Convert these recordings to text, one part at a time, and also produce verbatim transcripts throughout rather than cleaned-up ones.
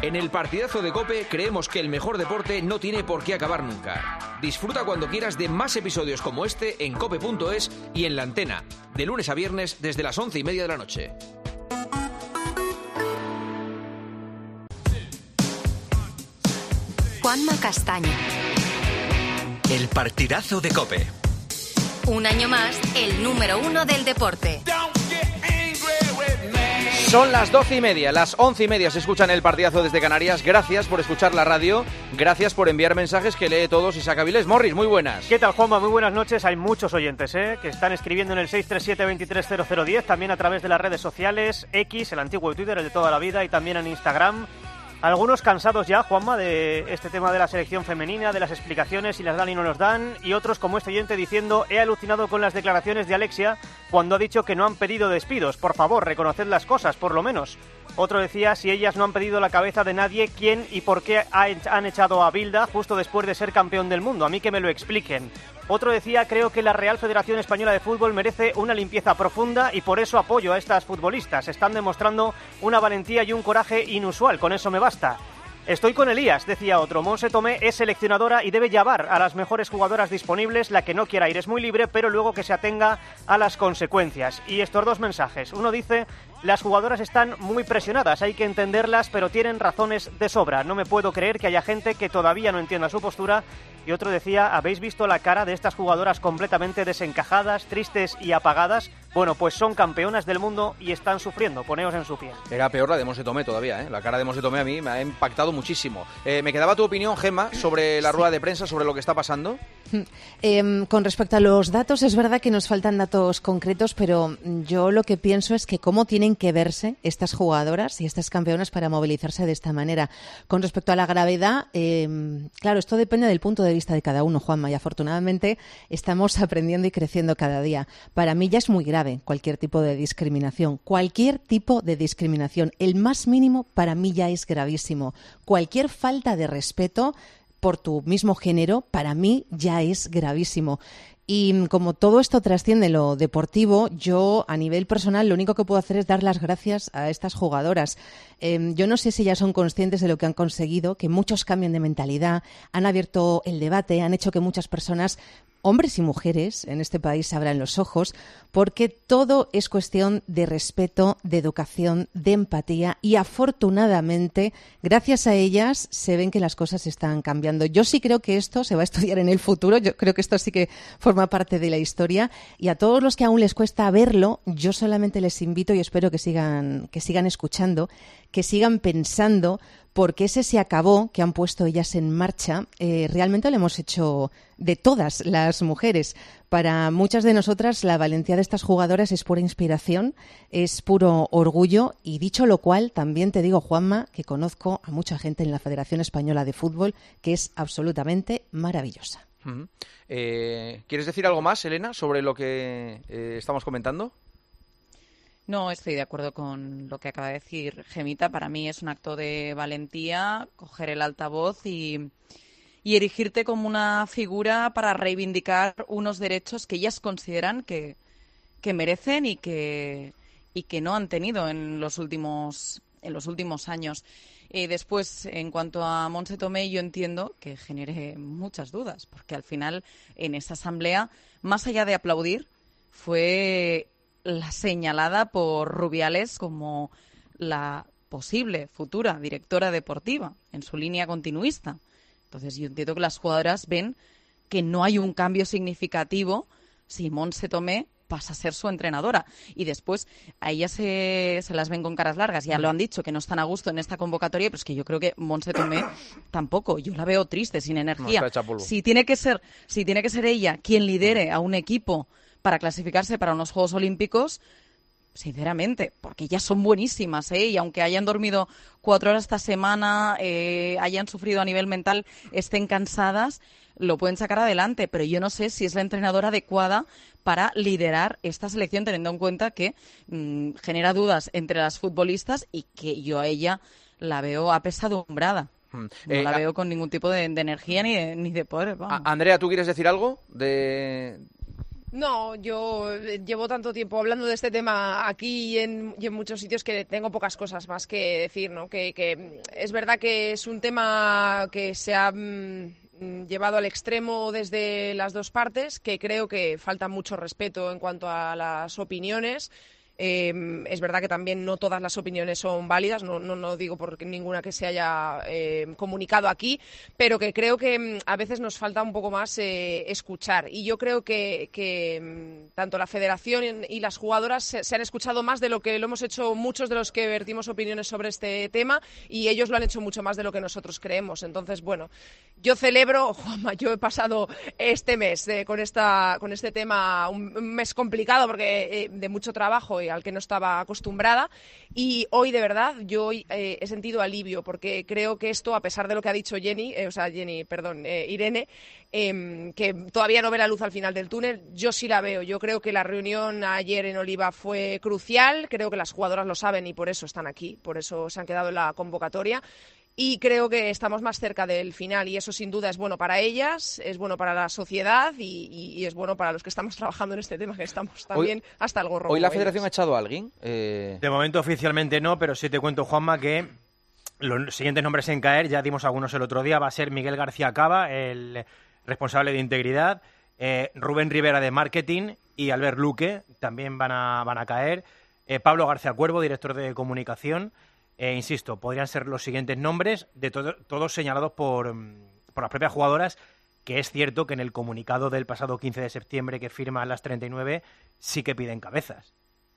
En el partidazo de COPE creemos que el mejor deporte no tiene por qué acabar nunca. Disfruta cuando quieras de más episodios como este en cope punto es y en La Antena, de lunes a viernes desde las once y media de la noche. Juanma Castaño. El partidazo de COPE. Un año más, el número uno del deporte. Son las doce y media, las once y media se escuchan el partidazo desde Canarias. Gracias por escuchar la radio, gracias por enviar mensajes que lee todos Isaac Avilés. Morris, muy buenas. ¿Qué tal, Juanma? Muy buenas noches. Hay muchos oyentes ¿eh? que están escribiendo en el seis tres siete, veintitrés cero cero diez, también a través de las redes sociales, X, el antiguo Twitter, el de toda la vida, y también en Instagram. Algunos cansados ya, Juanma, de este tema de la selección femenina, de las explicaciones, si las dan y no los dan, y otros como este oyente diciendo: he alucinado con las declaraciones de Alexia cuando ha dicho que no han pedido despidos. Por favor, reconoced las cosas, por lo menos. Otro decía: si ellas no han pedido la cabeza de nadie, ¿quién y por qué han echado a Bilda justo después de ser campeón del mundo? A mí que me lo expliquen. Otro decía: creo que la Real Federación Española de Fútbol merece una limpieza profunda y por eso apoyo a estas futbolistas. Están demostrando una valentía y un coraje inusual, con eso me basta. Estoy con Elías, decía otro. Monse Tomé es seleccionadora y debe llevar a las mejores jugadoras disponibles. La que no quiera ir es muy libre, pero luego que se atenga a las consecuencias. Y estos dos mensajes. Uno dice: las jugadoras están muy presionadas, hay que entenderlas, pero tienen razones de sobra. No me puedo creer que haya gente que todavía no entienda su postura. Y otro decía: ¿habéis visto la cara de estas jugadoras completamente desencajadas, tristes y apagadas? Bueno, pues son campeonas del mundo y están sufriendo. Poneos en su pie. Era peor la de Monse Tomé todavía, ¿eh? La cara de Monse Tomé a mí me ha impactado muchísimo. Eh, me quedaba tu opinión, Gemma, sobre la rueda de prensa, sobre lo que está pasando. Eh, con respecto a los datos, es verdad que nos faltan datos concretos, pero yo lo que pienso es que cómo tienen que verse estas jugadoras y estas campeonas para movilizarse de esta manera. Con respecto a la gravedad, eh, claro, esto depende del punto de vista de cada uno, Juanma, y afortunadamente estamos aprendiendo y creciendo cada día. Para mí ya es muy grave cualquier tipo de discriminación, cualquier tipo de discriminación, el más mínimo para mí ya es gravísimo. Cualquier falta de respeto por tu mismo género, para mí ya es gravísimo. Y como todo esto trasciende lo deportivo, yo a nivel personal lo único que puedo hacer es dar las gracias a estas jugadoras. Eh, yo no sé si ellas son conscientes de lo que han conseguido, que muchos cambian de mentalidad, han abierto el debate, han hecho que muchas personas, hombres y mujeres en este país, se abran los ojos, porque todo es cuestión de respeto, de educación, de empatía, y afortunadamente, gracias a ellas, se ven que las cosas están cambiando. Yo sí creo que esto se va a estudiar en el futuro, yo creo que esto sí que forma parte de la historia, y a todos los que aún les cuesta verlo, yo solamente les invito y espero que sigan, que sigan escuchando, que sigan pensando, porque ese se acabó que han puesto ellas en marcha, eh, realmente lo hemos hecho de todas las mujeres. Para muchas de nosotras la valentía de estas jugadoras es pura inspiración, es puro orgullo, y dicho lo cual, también te digo, Juanma, que conozco a mucha gente en la Federación Española de Fútbol que es absolutamente maravillosa. Uh-huh. Eh, ¿Quieres decir algo más, Elena, sobre lo que eh, estamos comentando? No, estoy de acuerdo con lo que acaba de decir Gemita. Para mí es un acto de valentía coger el altavoz y, y erigirte como una figura para reivindicar unos derechos que ellas consideran que, que merecen y que, y que no han tenido en los últimos, en los últimos años. Y después, en cuanto a Monse Tomé, yo entiendo que genere muchas dudas, porque al final en esa asamblea, más allá de aplaudir, fue la señalada por Rubiales como la posible futura directora deportiva en su línea continuista. Entonces yo entiendo que las jugadoras ven que no hay un cambio significativo si Monse Tomé pasa a ser su entrenadora. Y después a ellas se, se las ven con caras largas. Ya lo han dicho, que no están a gusto en esta convocatoria, pero es que yo creo que Monse Tomé tampoco. Yo la veo triste, sin energía. No, si tiene que ser, si tiene que ser ella quien lidere a un equipo para clasificarse para unos Juegos Olímpicos, sinceramente, porque ellas son buenísimas, ¿eh? Y aunque hayan dormido cuatro horas esta semana, eh, hayan sufrido a nivel mental, estén cansadas, lo pueden sacar adelante, pero yo no sé si es la entrenadora adecuada para liderar esta selección, teniendo en cuenta que mmm, genera dudas entre las futbolistas y que yo a ella la veo apesadumbrada. No eh, la veo con ningún tipo de, de energía ni de, ni de poder. Vamos. Andrea, ¿tú quieres decir algo de...? No, yo llevo tanto tiempo hablando de este tema aquí y en, y en muchos sitios que tengo pocas cosas más que decir, ¿no? Que, que es verdad que es un tema que se ha mm, llevado al extremo desde las dos partes, que creo que falta mucho respeto en cuanto a las opiniones. Eh, es verdad que también no todas las opiniones son válidas, no, no, no digo por ninguna que se haya eh, comunicado aquí, pero que creo que a veces nos falta un poco más eh, escuchar. Y yo creo que, que tanto la federación y las jugadoras se, se han escuchado más de lo que lo hemos hecho muchos de los que vertimos opiniones sobre este tema, y ellos lo han hecho mucho más de lo que nosotros creemos. Entonces, bueno, yo celebro, Juanma, yo he pasado este mes eh, con, esta, con este tema, un, un mes complicado porque eh, de mucho trabajo al que no estaba acostumbrada, y hoy de verdad yo eh, he sentido alivio porque creo que esto, a pesar de lo que ha dicho Jenny, eh, o sea Jenny, perdón, eh, Irene, eh, que todavía no ve la luz al final del túnel, yo sí la veo. Yo creo que la reunión ayer en Oliva fue crucial, creo que las jugadoras lo saben y por eso están aquí, por eso se han quedado en la convocatoria. Y creo que estamos más cerca del final, y eso sin duda es bueno para ellas, es bueno para la sociedad y, y, y es bueno para los que estamos trabajando en este tema, que estamos también hoy, hasta el gorro. ¿Hoy la federación ellas. ha echado a alguien? Eh... De momento oficialmente no, pero sí te cuento, Juanma, que los siguientes nombres en caer, ya dimos algunos el otro día, va a ser Miguel García Cava, el responsable de integridad, eh, Rubén Rivera de marketing y Albert Luque también van a, van a caer, eh, Pablo García Cuervo, director de comunicación. Eh, insisto, podrían ser los siguientes nombres, de todo, todos señalados por, por las propias jugadoras, que es cierto que en el comunicado del pasado quince de septiembre que firman las treinta y nueve sí que piden cabezas.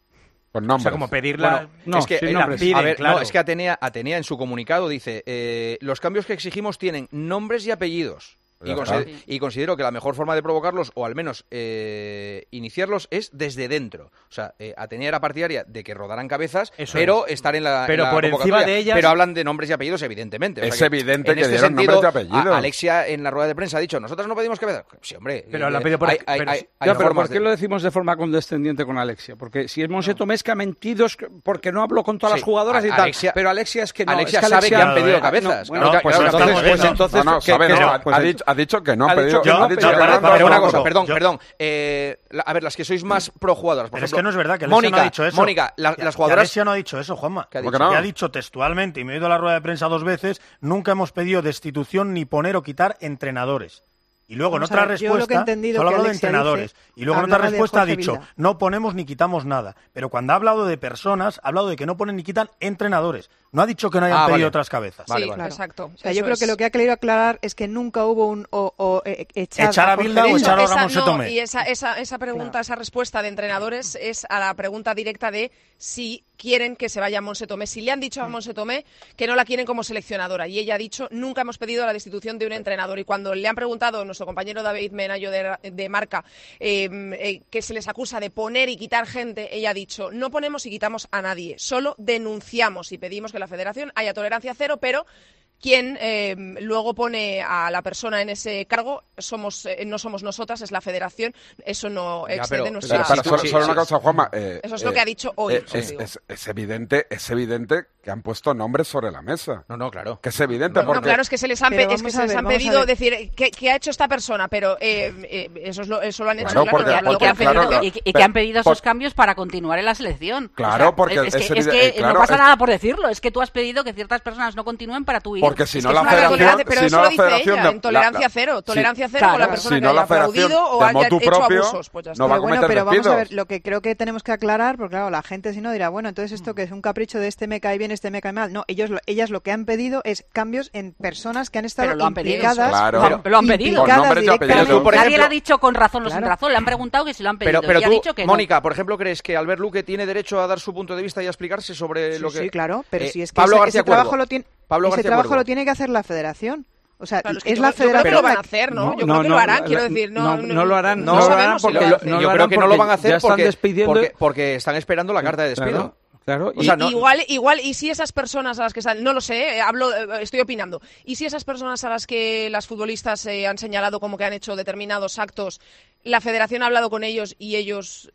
Con nombres. O sea, como pedirla... Bueno, no, es que, sí, la piden, a ver, claro. No, es que Atenea, Atenea en su comunicado dice, eh, los cambios que exigimos tienen nombres y apellidos. Y, consider y considero que la mejor forma de provocarlos, o al menos eh, iniciarlos, es desde dentro. O sea, eh, Atenea era partidaria de que rodaran cabezas, Eso pero es. estar en la Pero en la por encima de ellas... Pero hablan de nombres y apellidos, evidentemente. O es sea que, evidente que este dieron sentido, nombres y apellidos. A Alexia en la rueda de prensa ha dicho, nosotros no pedimos cabezas. Sí, hombre. Pero eh, la pedido por hay, hay, hay, hay, ya, hay pero ¿por qué de... lo decimos de forma condescendiente con Alexia? Porque si es Monse Tomés que ha mentido es porque no habló con todas sí, las jugadoras y Alexia, tal. Pero Alexia es que no. Alexia es que sabe Alexia, que han pedido no, cabezas. No, bueno, no, pues, claro, entonces, entonces, pues entonces, no, no, que, sabe, que, no, pues, ha, dicho, ha dicho que no ha ha pedido, dicho que no, ha dicho pero, que pero, no, pero una no, cosa, no, perdón, yo, perdón. Eh, la, a ver, las que sois más pro jugadoras, por pero ejemplo. es que no es verdad, que Alexia Mónica, no ha dicho eso. Mónica, la, que, las jugadoras... Alexia no ha dicho eso, Juanma. ¿Qué ha dicho? dicho? No? Ha dicho textualmente, y me he ido a la rueda de prensa dos veces, nunca hemos pedido destitución ni poner o quitar entrenadores. Y luego Vamos en otra ver, respuesta, solo hablado de entrenadores. Dice, y luego en otra respuesta ha dicho, Vilda. no ponemos ni quitamos nada. Pero cuando ha hablado de personas, ha hablado de que no ponen ni quitan entrenadores. No ha dicho que no hayan ah, pedido vale. otras cabezas. Sí, vale, vale. claro. Exacto. O sea, Eso yo creo es. que lo que ha querido aclarar es que nunca hubo un o, o, eh, echar, ¿Echar a Vilda o echar a esa, Ramón no, Tomé? Y esa, esa, esa pregunta, Claro. esa respuesta de entrenadores es a la pregunta directa de si quieren que se vaya Monse Tomé. Si le han dicho a Monse Tomé que no la quieren como seleccionadora, y ella ha dicho, nunca hemos pedido la destitución de un entrenador. Y cuando le han preguntado a nuestro compañero David Menayo de, de Marca eh, eh, que se les acusa de poner y quitar gente, ella ha dicho, no ponemos y quitamos a nadie, solo denunciamos y pedimos que la federación haya tolerancia cero, pero quien eh, luego pone a la persona en ese cargo somos eh, no somos nosotras, es la federación. Eso no Ya, excede pero- nuestra... Pero, pero, Sí, solo, sí, solo sí, una sí. cosa, Juanma. Eh, Eso es eh, lo que ha dicho hoy. eh, os es, digo. es, es evidente, es evidente que han puesto nombres sobre la mesa. No, no, claro. Que es evidente No, no, porque... claro, es que se les han, Pero pe- es que vamos se a les ver, han vamos a pedido ver. decir ¿qué, qué ha hecho esta persona, pero eh, eh, eso, es lo, eso lo han hecho Claro, claro, porque- y han- porque, lo que han claro, pedido- claro. y, que- y que Pero- han pedido por- esos cambios para continuar en la selección. Claro, O sea, porque es, es es que, es evidente- que claro, no pasa es- nada por decirlo, es que tú has pedido que ciertas personas no continúen para tu hijo. Porque si Es no que la es una federación- Tolerancia, pero si eso no lo la dice federación ella, de- en tolerancia la- cero, sí, tolerancia cero claro. con la persona Si que no haya la federación aplaudido o de haya motu hecho propio, abusos. Pues ya está. no va a Pero bueno, cometer pero vamos despidos. a ver, lo que creo que tenemos que aclarar, porque claro, la gente si no dirá, bueno, entonces esto que es un capricho de este me cae bien, este me cae mal. No, ellos, lo- ellas lo que han pedido es cambios en personas que han estado Pero lo han pedido, implicadas. Claro. Pero- lo han pedido. implicadas Con nombres y apellidos. directamente. Tú, por Nadie ejemplo- le ha dicho con razón o sin Claro. razón, le han preguntado que si lo han pedido. Pero, pero y ha tú, dicho que no. Mónica, por ejemplo, ¿crees que Albert Luque tiene derecho a dar su punto de vista y a explicarse sobre Sí, lo que...? sí, claro, pero Eh, si es que Pablo ese, García ese trabajo, Cuervo. lo tiene, Pablo ese García trabajo Cuervo. lo tiene que hacer la federación. O sea, Claro, es que es yo- la yo creo que federación lo van a la- hacer, ¿no? Yo No, creo que no, lo harán, la- quiero la- decir. No, no, no lo harán, no no lo sabemos harán si porque lo lo- hacen. no Yo lo creo harán que no lo porque van a hacer ya están porque, despidiendo- porque, porque están esperando la carta de despido. Claro, claro. O sea, no- Igual, igual, y si esas personas a las que están, no lo sé, eh, hablo, eh, estoy opinando, y si esas personas a las que las futbolistas eh, han señalado como que han hecho determinados actos, la federación ha hablado con ellos y ellos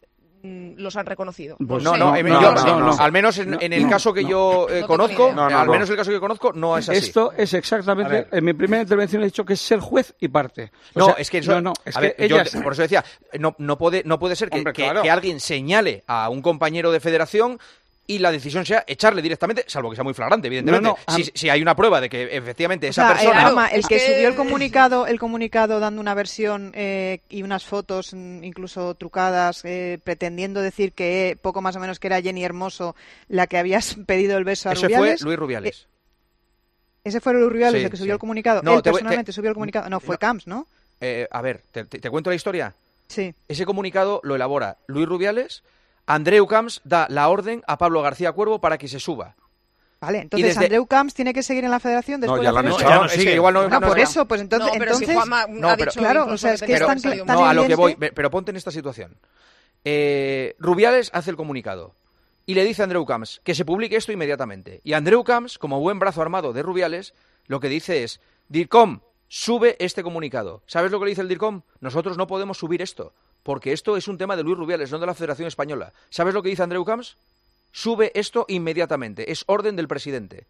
los han reconocido. Pues no, no, no, sé. no, yo, no, no, no. Al menos en, en el caso que yo eh, no conozco, no, no, al menos en el caso que yo conozco, no es así. Esto es exactamente, en mi primera intervención he dicho que es ser juez y parte. O no, sea, es que eso, no, no, es a que ver, ellas... yo, por eso decía, no, no puede, no puede ser que, Hombre, que, claro. que alguien señale a un compañero de federación y la decisión sea echarle directamente, salvo que sea muy flagrante, evidentemente. No, no, si, si hay una prueba de que efectivamente O esa sea, persona... eh, Alma, el Es que, que- subió el comunicado, el comunicado dando una versión eh, y unas fotos mm, incluso trucadas, eh, pretendiendo decir que eh, poco más o menos que era Jenny Hermoso la que habías pedido el beso a Ese Rubiales. fue Luis Rubiales. Eh, ese fue Luis Rubiales Sí, el que subió sí. el comunicado. No, Él te voy- personalmente te- subió el comunicado. No, fue no. Camps, ¿no? Eh, a ver, te, te- te cuento la historia. Sí. Ese comunicado lo elabora Luis Rubiales, Andreu Camps da la orden a Pablo García Cuervo para que se suba. Vale, entonces desde- Andreu Camps tiene que seguir en la federación después ya de lo han hacer hecho. eso? Ya no, es que igual no, No, no por es- eso, pues entonces, No, pero si entonces Juanma No, ha pero- dicho claro, incluso o sea, es que que es tenía tan que salir cl- un tan No, a lo que evidente. voy, pero ponte en esta situación. Eh, Rubiales hace el comunicado y le dice a Andreu Camps que se publique esto inmediatamente. Y Andreu Camps, como buen brazo armado de Rubiales, lo que dice es: DIRCOM, sube este comunicado. ¿Sabes lo que le dice el DIRCOM? Nosotros no podemos subir esto, porque esto es un tema de Luis Rubiales, no de la Federación Española. ¿Sabes lo que dice Andreu Camps? Sube esto inmediatamente. Es orden del presidente.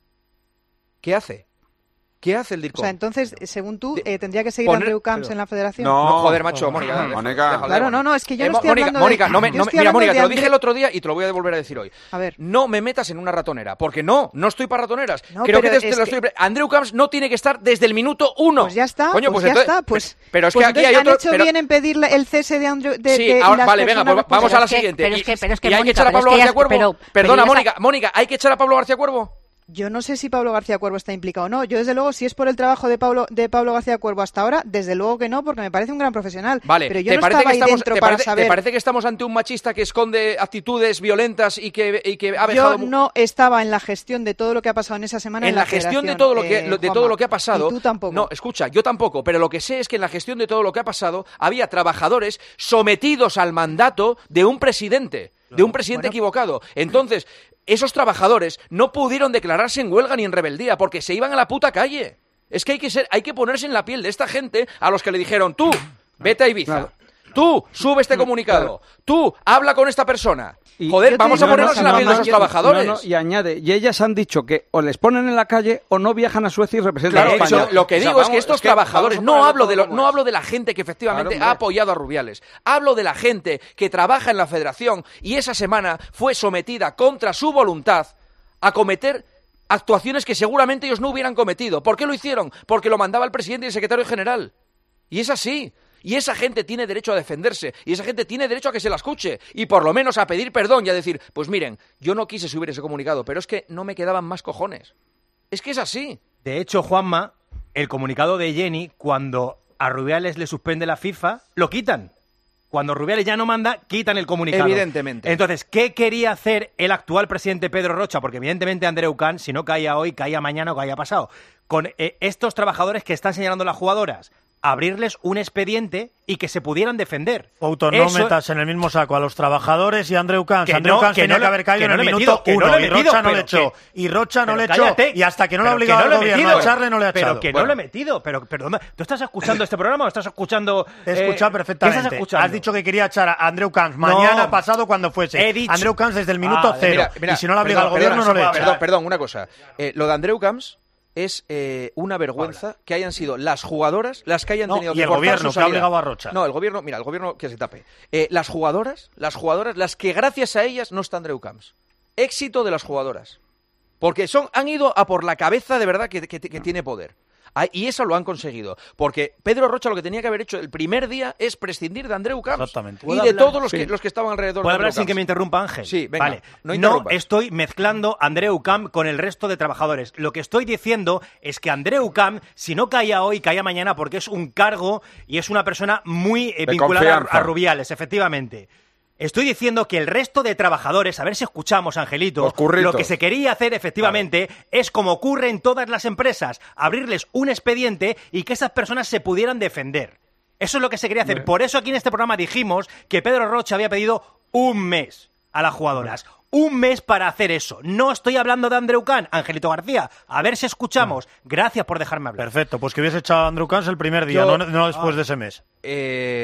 ¿Qué hace? ¿Qué hace el O DIRCOM? sea, entonces, según tú, eh, tendría que seguir poner- Andreu Camps pero- en la federación. No. No, joder, macho, Mónica. deja- Mónica. déjalo, Claro, déjalo. no, no, es que yo Eh, no estoy Mónica, hablando de- Mónica, no me, yo no me- estoy mira, hablando Mónica, de te lo dije Andreu- el otro día y te lo voy a volver a decir hoy. A ver. No me metas en una ratonera, porque no, no estoy para ratoneras. No, Creo que pero te, te es lo que- estoy... Andreu Camps no tiene que estar desde el minuto uno. Pues ya está, Coño, pues, pues ya entonces- está, pues, Pero es pues que aquí entonces hay han otro... hecho pero- bien en pedirle el cese de Andreu de, Sí, de- y ahora, las vale, venga, personas pues vamos a la Pero es que- siguiente. pero Y- es que- pero es que, y hay que Mónica, echar a pero es Pablo que ya- García Cuervo. pero- pero Perdona, ya Mónica, está- Mónica, ¿hay que echar a Pablo García Cuervo? Yo no sé si Pablo García Cuervo está implicado o no. Yo, desde luego, si es por el trabajo de Pablo, de Pablo García Cuervo hasta ahora, desde luego que no, porque me parece un gran profesional. Vale, pero yo ¿te no parece estaba que ahí estamos, dentro te para parece, saber. ¿te parece que estamos ante un machista que esconde actitudes violentas y que, y que ha Yo dejado... no estaba en la gestión de todo lo que ha pasado en esa semana. En En, la gestión de todo lo que eh, lo- de Juanma. todo lo que ha pasado. Y tú tampoco. No, escucha, yo tampoco, pero lo que sé es que en la gestión de todo lo que ha pasado había trabajadores sometidos al mandato de un presidente, de un presidente Bueno. equivocado. Entonces, esos trabajadores no pudieron declararse en huelga ni en rebeldía porque se iban a la puta calle. Es que hay que ser, hay que ponerse en la piel de esta gente a los que le dijeron: "Tú, vete a Ibiza. Claro. Tú, sube este comunicado. Tú, habla con esta persona." Y Joder, yo te vamos a digo una ponernos en cosa, la piel de no, esos yo- trabajadores. No, no, y añade, y ellas han dicho que o les ponen en la calle o no viajan a Suecia y representan Claro, a España. eso- lo que O sea, digo es vamos, que estos es que trabajadores, vamos a no ponerlo hablo de todo lo- como no es. hablo de la gente que efectivamente Claro, ha hombre. apoyado a Rubiales, hablo de la gente que trabaja en la federación y esa semana fue sometida contra su voluntad a cometer actuaciones que seguramente ellos no hubieran cometido. ¿Por qué lo hicieron? Porque lo mandaba el presidente y el secretario general. Y es así. Y esa gente tiene derecho a defenderse, y esa gente tiene derecho a que se la escuche, y por lo menos a pedir perdón y a decir: pues miren, yo no quise subir ese comunicado, pero es que no me quedaban más cojones. Es que es así. De hecho, Juanma, el comunicado de Jenny, cuando a Rubiales le suspende la FIFA, lo quitan. Cuando Rubiales ya no manda, quitan el comunicado. Evidentemente. Entonces, ¿qué quería hacer el actual presidente Pedro Rocha? Porque evidentemente Andreu Camps, si no caía hoy, caía mañana o caía pasado. Con eh, estos trabajadores que están señalando las jugadoras, abrirles un expediente y que se pudieran defender. Fouto, no Eso- metas en el mismo saco a los trabajadores y a Andreu Camps. Que Andreu no, Camps que tenía no que lo- haber caído que en no el lo he minuto metido, que no uno lo he y metido, Rocha no le pero echó. que- Y Rocha no pero le echó. cállate, Y hasta que no lo ha pero obligado que el no lo he gobierno metido. a echarle, no le ha Pero echado. que no Bueno. lo he metido. Pero, perdona, ¿tú estás escuchando este programa o estás escuchando...? Te he escuchado eh, perfectamente. ¿Qué estás escuchando? Has dicho que quería echar a Andreu Camps mañana, No. pasado, cuando fuese. He dicho- Andreu Camps desde el minuto Ah, cero. Mira, mira, y si no lo ha obligado perdón, el gobierno, perdona, no le perdón, echa. Perdón, una cosa. Eh, lo de Andreu Camps es eh, una vergüenza que hayan sido las jugadoras las que hayan No, tenido y que el forzar gobierno, su que ha salida. obligado a Rocha. No, el gobierno, mira, el gobierno que se tape. Eh, las jugadoras, las jugadoras, las que gracias a ellas no está Andreu Camps. Éxito de las jugadoras. Porque son, han ido a por la cabeza de verdad que, que- que tiene poder. Ah, y eso lo han conseguido. Porque Pedro Rocha lo que tenía que haber hecho el primer día es prescindir de Andreu Camps. Exactamente. Y ¿Puedo de hablar? todos los, Sí. que, los que estaban alrededor de ¿Puedo Andreu hablar sin Camps. que me interrumpa Ángel? Sí, venga, Vale. no No, interrumpas. estoy mezclando Andreu Camps con el resto de trabajadores. Lo que estoy diciendo es que Andreu Camps, si no caía hoy, caía mañana porque es un cargo y es una persona muy eh, De vinculada a, confianza. a Rubiales, efectivamente. Estoy diciendo que el resto de trabajadores, a ver si escuchamos, Angelito, Los curritos. lo que se quería hacer efectivamente es como ocurre en todas las empresas, abrirles un expediente y que esas personas se pudieran defender. Eso es lo que se quería hacer. Por eso aquí en este programa dijimos que Pedro Rocha había pedido un mes a las jugadoras. Un mes para hacer eso. No estoy hablando de Andreu Camps, Angelito García. A ver si escuchamos. Gracias por dejarme hablar. Perfecto, pues que hubiese echado a Andreu Camps el primer día, Yo- no, no después de ese mes. Eh,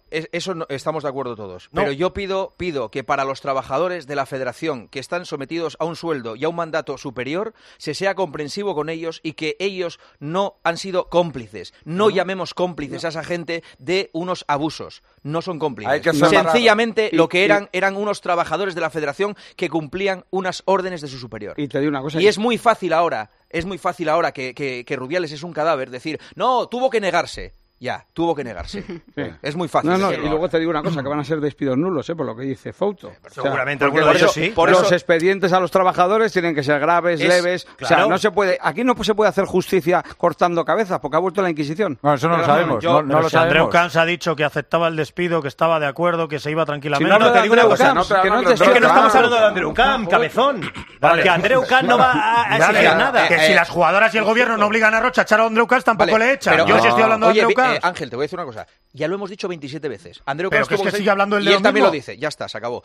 es- eso no- estamos de acuerdo todos. No. Pero yo pido, pido que para los trabajadores de la federación que están sometidos a un sueldo y a un mandato superior, se sea comprensivo con ellos y que ellos no han sido cómplices. No llamemos cómplices a esa gente de unos abusos. No son cómplices. Hay que separar. Sencillamente Y- lo que y- eran eran unos trabajadores de la federación que cumplían unas órdenes de su superior. Y te digo una cosa. Y es muy fácil ahora, es muy fácil ahora que, que, que Rubiales es un cadáver, decir, no, tuvo que negarse. Ya, tuvo que negarse. Sí. Es muy fácil. No, no, decirlo y luego ahora. te digo una cosa, que van a ser despidos nulos, ¿eh? Por lo que dice Fouto. O sea, seguramente porque alguno de por ellos eso- sí. Por Por los eso- expedientes a los trabajadores tienen que ser graves, Es- leves. O sea, claro. no se puede, aquí no se puede hacer justicia cortando cabezas, porque ha vuelto la Inquisición. Bueno, eso no lo Pero sabemos. yo- no no Pero lo si Andreu sabemos. Cans ha dicho que aceptaba el despido, que estaba de acuerdo, que se iba Si tranquilamente. no habla de te digo una Andreu cosa, Camps, no te que no hablo es de Es que no Andreu estamos Camps. hablando de Andreu Camp, cabezón. Porque Andreu Camp no va a, a Ya, exigir ya, nada. Que Eh, si eh, las jugadoras y el gobierno no obligan a Rocha a echar a Andreu Cans, tampoco Vale, le echan. pero- Yo sí estoy hablando Oye, de Andreu vi- Cans. eh, Ángel, te voy a decir una cosa. Ya lo hemos dicho veintisiete veces. Andreu Pero Camps que es tuvo que seis- sigue hablando él de y lo él también mismo. lo dice. Ya está, se acabó.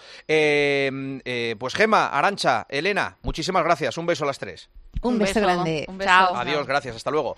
Eh, eh, pues Gema, Arancha, Elena, muchísimas gracias. Un beso a las tres. Un Un beso beso. grande. Un beso. Chao. Adiós, gracias, hasta luego.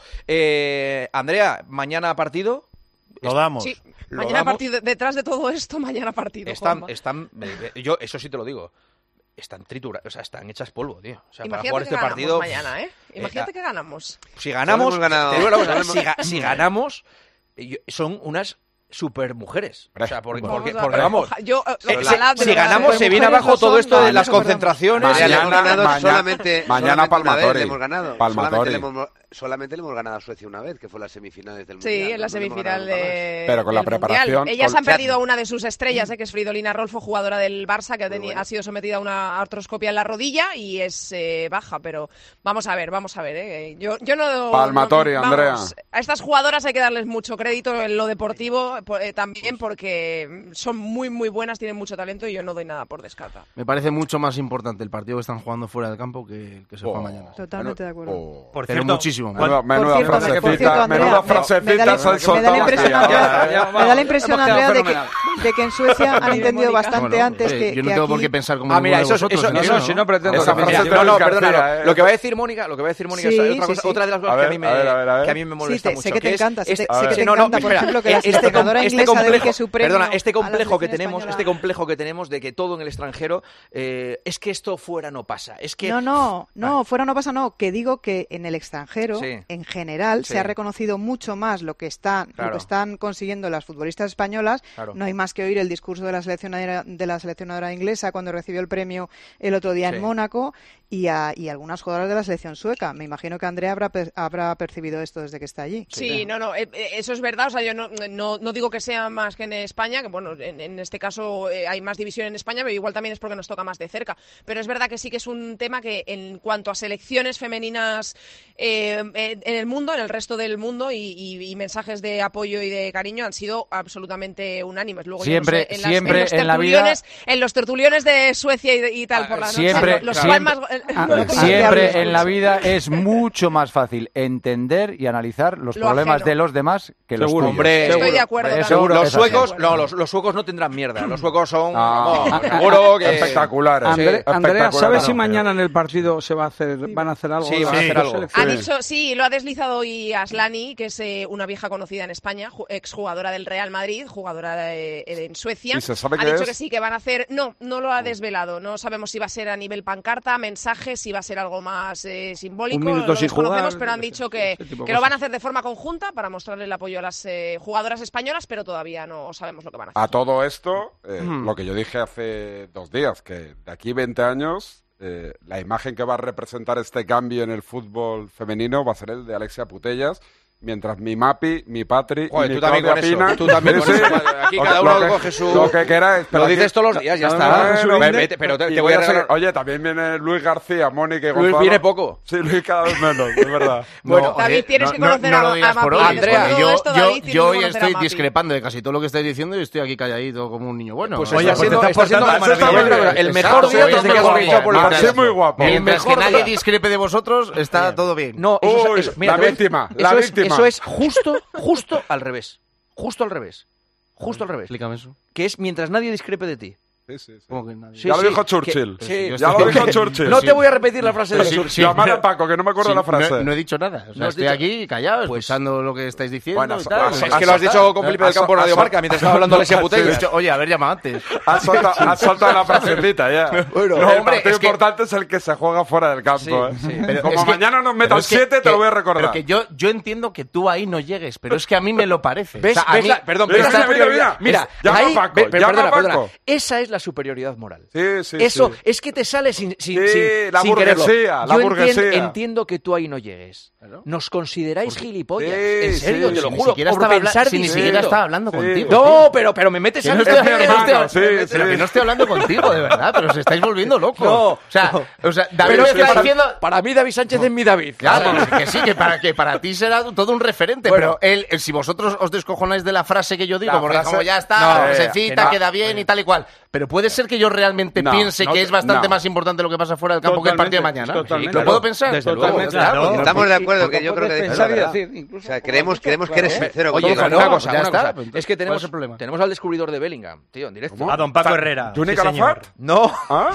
Eh, Andrea, mañana partido. Lo damos. Sí, Lo mañana damos. partido. Detrás de todo esto, mañana partido. Están, Juanma. están, eh, yo eso sí te lo digo. Están trituradas, o sea, están hechas polvo, tío. O sea, para Imagínate jugar que este ganamos partido. mañana, ¿eh? Imagínate eh, que ganamos. Si ganamos, Solo hemos ganado- te digo una cosa, solo si, hemos- ga- si ganamos, eh, yo- son unas super mujeres. O sea, porque, Vamos porque, a- porque vamos. oja- yo, eh, eh, ojalá, si de verdad, ganamos, eh, se viene mujeres abajo no todo son, esto de no, las no compramos. concentraciones. Le hemos Mañana- ganado mañana- solamente, mañana solamente una vez Palmatori. le hemos ganado. Palmatori. Solamente le hemos, solamente le hemos ganado a Suecia una vez, que fue las semifinales del Sí, Mundial. en la No le hemos semifinal ganado nunca más. de. Pero con la del Mundial. preparación, Ellas con- han perdido a una de sus estrellas, eh, que es Fridolina Rolfo, jugadora del Barça, que ha, teni- buena. ha sido sometida a una artroscopia en la rodilla y es eh, baja. Pero vamos a ver, vamos a ver. Eh. Yo, yo no. Palmatori, no- Andrea. vamos, a estas jugadoras hay que darles mucho crédito en lo deportivo po- eh, también, porque son muy, muy buenas, tienen mucho talento y yo no doy nada por descartar. Me parece mucho más importante el partido que están jugando fuera del campo que el que se juega Oh. mañana. Totalmente de acuerdo. Oh. Por Pero cierto, muchísimo más. Menuda, menuda Por cierto, frasecita, por cierto, Andrea, menuda me- frasecita me da la- se han me da la soltado. impresión, Ya, Andrea, ya, ya, me da la impresión, hemos quedado Andrea, de que, fenomenal. de que en Suecia han Mónica. entendido bastante Bueno, antes eh, que, yo no que tengo por aquí- qué pensar como Ah, mira, ninguno eso, de vosotros, eso, en eso, eso, si no pretendo Esa cambiar. frase no, no, García, perdona, eh. lo que va a decir Mónica, lo que va a decir Mónica Sí, es otra, sí, cosa- sí. otra de las A cosas ver, que a mí me, a ver, a ver, a ver. que a mí me Sí, molesta te- mucho. sé que te es encanta, sé este- que- sé que sí, te no, no, encanta, por espera, ejemplo, que la este, com- seleccionadora este inglesa dedique complejo, su premio perdona, este a la complejo que selección tenemos, española. este complejo que tenemos de que todo en el extranjero eh, es que esto fuera no pasa, es que No, no, no, fuera no pasa, no, que digo que en el extranjero, Sí. en general, Sí. se ha reconocido mucho más lo que están, Claro. lo que están consiguiendo las futbolistas españolas. Claro. No hay más que oír el discurso de la seleccionadora, de la seleccionadora inglesa cuando recibió el premio el otro día Sí. en Mónaco y, a, y algunas jugadoras de la selección sueca. Me imagino que Andrea habrá, per- habrá percibido esto desde que está allí. Sí, no, no, eh, eh, eso es verdad. O sea, yo no, no, no digo que sea más que en España, que bueno, en, en este caso eh, hay más división en España, pero igual también es porque nos toca más de cerca. Pero es verdad que sí que es un tema que en cuanto a selecciones femeninas eh, eh, en el mundo, en el resto del mundo, y, y- y mensajes de apoyo y de cariño han sido absolutamente unánimes. Luego, yo no Siempre- sé, en, las- siempre en los en la vida- tertuliones, en los tertuliones de Suecia y, y tal por la noche, Siempre- los siempre- palmas, eh, Ah, no lo podía Siempre hacer. en la vida es mucho más fácil entender y analizar los Lo problemas ajeno. de los demás que los Seguro, tuyos. hombre, Estoy de acuerdo Eso- también. seguro, los es así. suecos, no, los, los suecos no tendrán mierda. Los suecos son, Ah, vamos, seguro que espectaculares. Sí. Andre- Andrea, espectacular, ¿sabes no, si pero- mañana en el partido se va a hacer, van a hacer algo? Sí, van a las hacer dos algo. selecciones? Ha dicho, sí, lo ha deslizado hoy Aslani, que es eh, una vieja conocida en España, ju- exjugadora del Real Madrid, jugadora de- de- en Suecia. ¿Y se sabe ha qué dicho es? que sí, que van a hacer... No, no lo ha desvelado. No sabemos si va a ser a nivel pancarta, mensaje, si va a ser algo más eh, simbólico. Un minuto lo sin desconocemos, jugar, pero han yo qué dicho sé, que, ese tipo de que lo van a cosas. hacer de forma conjunta para mostrarle el apoyo a las eh, jugadoras españolas, pero todavía no sabemos lo que van a hacer. A todo esto, eh, Hmm. lo que yo dije hace dos días, que de aquí veinte años, eh, la imagen que va a representar este cambio en el fútbol femenino va a ser el de Alexia Putellas, mientras mi Mapi, mi Patri Joder, y mi tú también Claudia con eso, Pina... tú también con Sí, eso. sí. Aquí Lo- cada lo uno que- coge su- Lo que queráis. pero Lo aquí- dices todos los días, ya Cada está. uno coge su Ve- inde- vete, pero te- y te voy a viene- hacer- Oye, también viene Luis García, Mónica y Luis Gonzalo. viene poco. Sí, Luis cada vez menos, es verdad. Bueno, David, tienes que no, conocer no a- lo a digas por Mapi. hoy, Después de porque todo yo, esto, yo, David, tienes yo que hoy conocer a estoy Mapi. discrepando de casi todo lo que estáis diciendo y estoy aquí calladito como un niño bueno. Pues O sea, está siendo, te está estás siendo portando está siendo maravillosamente. el Exacto, mejor día hoy desde es que has mejor fichado por el día. Barça. Sí, muy guapo. El Mientras mejor que nadie día. discrepe de vosotros, está todo bien. No, eso, Uy, es, eso- mira, la te voy a- víctima, eso la es, víctima. Eso es justo, justo al revés. Justo al revés. Justo al revés. Explícame eso. Que es mientras nadie discrepe de ti. Sí, sí, sí. ¿Cómo que nadie? Ya Sí, lo dijo sí, Churchill. que- sí. Ya lo dijo Churchill. No Sí. te voy a repetir la frase de Sí, Churchill. sí, llamar a Paco, que no me acuerdo Sí, la frase. No, no he dicho nada. O sea, No has estoy dicho- aquí callado, Pues- escuchando lo que estáis diciendo. Bueno, y tal. has- Es que lo has dicho con Felipe del Campo en Radio Marca mientras estaba hablando Alexia Putellas. Oye, haber llamado antes. Has soltado, has soltado la frasecita ya. Bueno, el no, hombre, partido es que- importante es el que se juega fuera del campo. Sí, ¿eh? sí. Pero Como es que- mañana nos pero metan es que- siete, te que- lo voy a recordar. Pero que yo, yo entiendo que tú ahí no llegues, pero es que a mí me lo parece. ¿Ves? O sea, a ¿Ves mí- la- perdón, Mira, ¿ves la mira, mira, superioridad? mira. Mira, Llama ahí, a Paco, ve- ve- llama perdona, a Paco. perdona. Esa es la superioridad moral. Sí, sí, Eso sí. es que te sale sin, sin, Sí, sin, la sin quererlo. burguesía, la Yo burguesía. entien- entiendo que tú ahí no llegues. Nos consideráis gilipollas. Sí, en serio, sí, te lo sí, juro. Ni siquiera por estaba, habla- pensar si ni distinto. siquiera estaba hablando Sí. contigo. No, tío. pero, pero me metes Que a no mí. estoy, Es mi no estoy- hermano, sí, pero sí. que no estoy hablando contigo, de verdad, pero os estáis volviendo locos. No, o sea, o sea David Pero me es que está para, diciendo... para mí David Sánchez es mi David. Claro, que sí, que para, que para ti será todo un referente, Bueno. pero él, él, si vosotros os descojonáis de la frase que yo digo, La porque frase- como ya está, No, se eh, cita, que no. queda bien y tal y cual, pero puede ser que yo realmente No, piense no que te- es bastante no. más importante lo que pasa fuera del campo que el partido de Totalmente, mañana. totalmente. ¿Lo puedo pensar? Desde luego. Totalmente, Claro. claro. Estamos de acuerdo, Porque que yo creo que puedes dices pensar la y verdad. decir, incluso O sea, como creemos, dices, creemos que eres claro. sincero. Oye, contigo, una ¿no? cosa, ya una está, cosa. pues, Es que ¿cuál tenemos, es el problema? tenemos al descubridor de Bellingham, tío, en directo. A don Paco Herrera. ¿Johnny Sí, señor. Calafat? No, ¿Ah?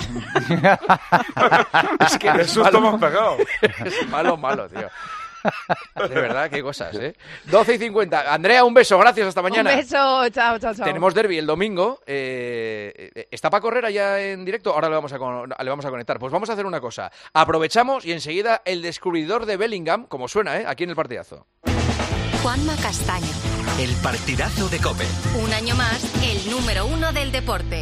es que Qué eres susto malo. hemos pegado. Es malo, malo, tío. De verdad, qué cosas, ¿eh? doce y cincuenta. Andrea, un beso, gracias, hasta mañana. Un beso, chao, chao, chao. Tenemos derbi el domingo. eh, eh, ¿Está Paco Herrera ya en directo? Ahora le vamos, a con- le vamos a conectar. Pues vamos a hacer una cosa. Aprovechamos y enseguida el descubridor de Bellingham, como suena, ¿eh? Aquí en el partidazo. Juanma Castaño. El partidazo de COPE. Un año más, el número uno del deporte.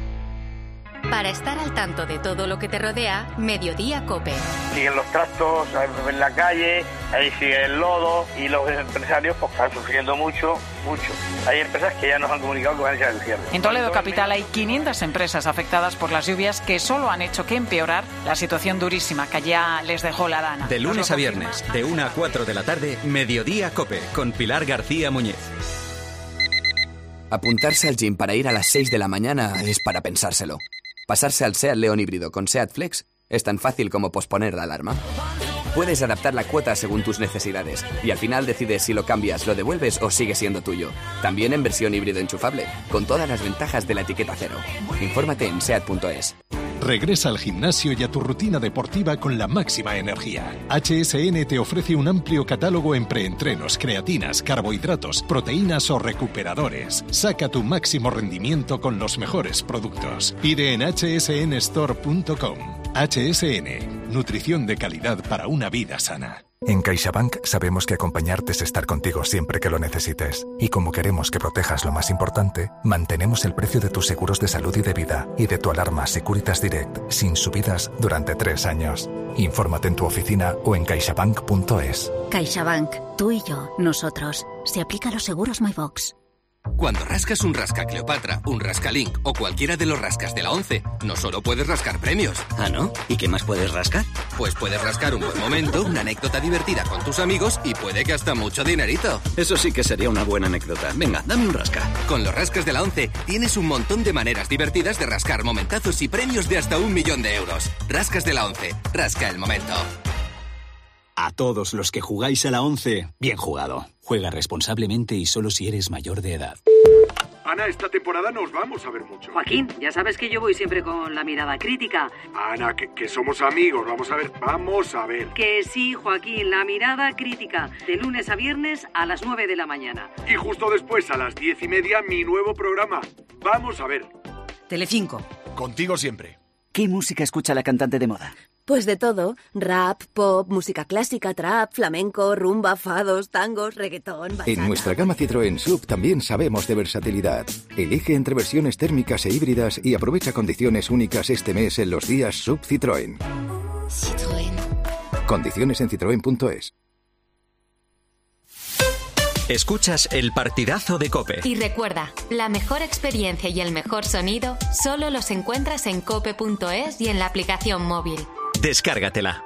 Para estar al tanto de todo lo que te rodea, Mediodía COPE. Siguen los trastos en la calle, ahí sigue el lodo y los empresarios pues, están sufriendo mucho, mucho. Hay empresas que ya nos han comunicado que van a echar el cierre. En Toledo Capital hay quinientas empresas afectadas por las lluvias que solo han hecho que empeorar la situación durísima que ya les dejó la dana. De lunes Nos a lo confirma viernes, de una a cuatro de la tarde, Mediodía COPE, con Pilar García Muñiz. Apuntarse al gym para ir a las seis de la mañana es para pensárselo. Pasarse al SEAT León híbrido con SEAT Flex es tan fácil como posponer la alarma. Puedes adaptar la cuota según tus necesidades y al final decides si lo cambias, lo devuelves o sigue siendo tuyo. También en versión híbrido enchufable, con todas las ventajas de la etiqueta cero. Infórmate en seat punto es. Regresa al gimnasio y a tu rutina deportiva con la máxima energía. H S N te ofrece un amplio catálogo en preentrenos, creatinas, carbohidratos, proteínas o recuperadores. Saca tu máximo rendimiento con los mejores productos. Pide en h s n store punto com. H S N, nutrición de calidad para una vida sana. En CaixaBank sabemos que acompañarte es estar contigo siempre que lo necesites. Y como queremos que protejas lo más importante, mantenemos el precio de tus seguros de salud y de vida y de tu alarma Securitas Direct sin subidas durante tres años. Infórmate en tu oficina o en caixabank punto es. CaixaBank, tú y yo, nosotros. Se aplica a los seguros MyBox. Cuando rascas un rasca Cleopatra, un rasca Link o cualquiera de los rascas de la once, no solo puedes rascar premios. ¿Ah, no? ¿Y qué más puedes rascar? Pues puedes rascar un buen momento, una anécdota divertida con tus amigos y puede que hasta mucho dinerito. Eso sí que sería una buena anécdota. Venga, dame un rasca. Con los rascas de la once tienes un montón de maneras divertidas de rascar momentazos y premios de hasta un millón de euros. Rascas de la once, rasca el momento. A todos los que jugáis a la once, bien jugado. Juega responsablemente y solo si eres mayor de edad. Ana, esta temporada nos vamos a ver mucho. Joaquín, ya sabes que yo voy siempre con la mirada crítica. Ana, que, que somos amigos, vamos a ver, vamos a ver. Que sí, Joaquín, la mirada crítica. De lunes a viernes a las nueve de la mañana. Y justo después, a las diez y media, mi nuevo programa. Vamos a ver. Telecinco. Contigo siempre. ¿Qué música escucha la cantante de moda? Pues de todo. Rap, pop, música clásica, trap, flamenco, rumba, fados, tangos, reggaetón, bachata. En nuestra gama Citroën Sub también sabemos de versatilidad. Elige entre versiones térmicas e híbridas y aprovecha condiciones únicas este mes en los días Sub Citroën. Citroën. Condiciones en citroen punto es. Escuchas el partidazo de COPE. Y recuerda, la mejor experiencia y el mejor sonido solo los encuentras en cope punto es y en la aplicación móvil. Descárgatela.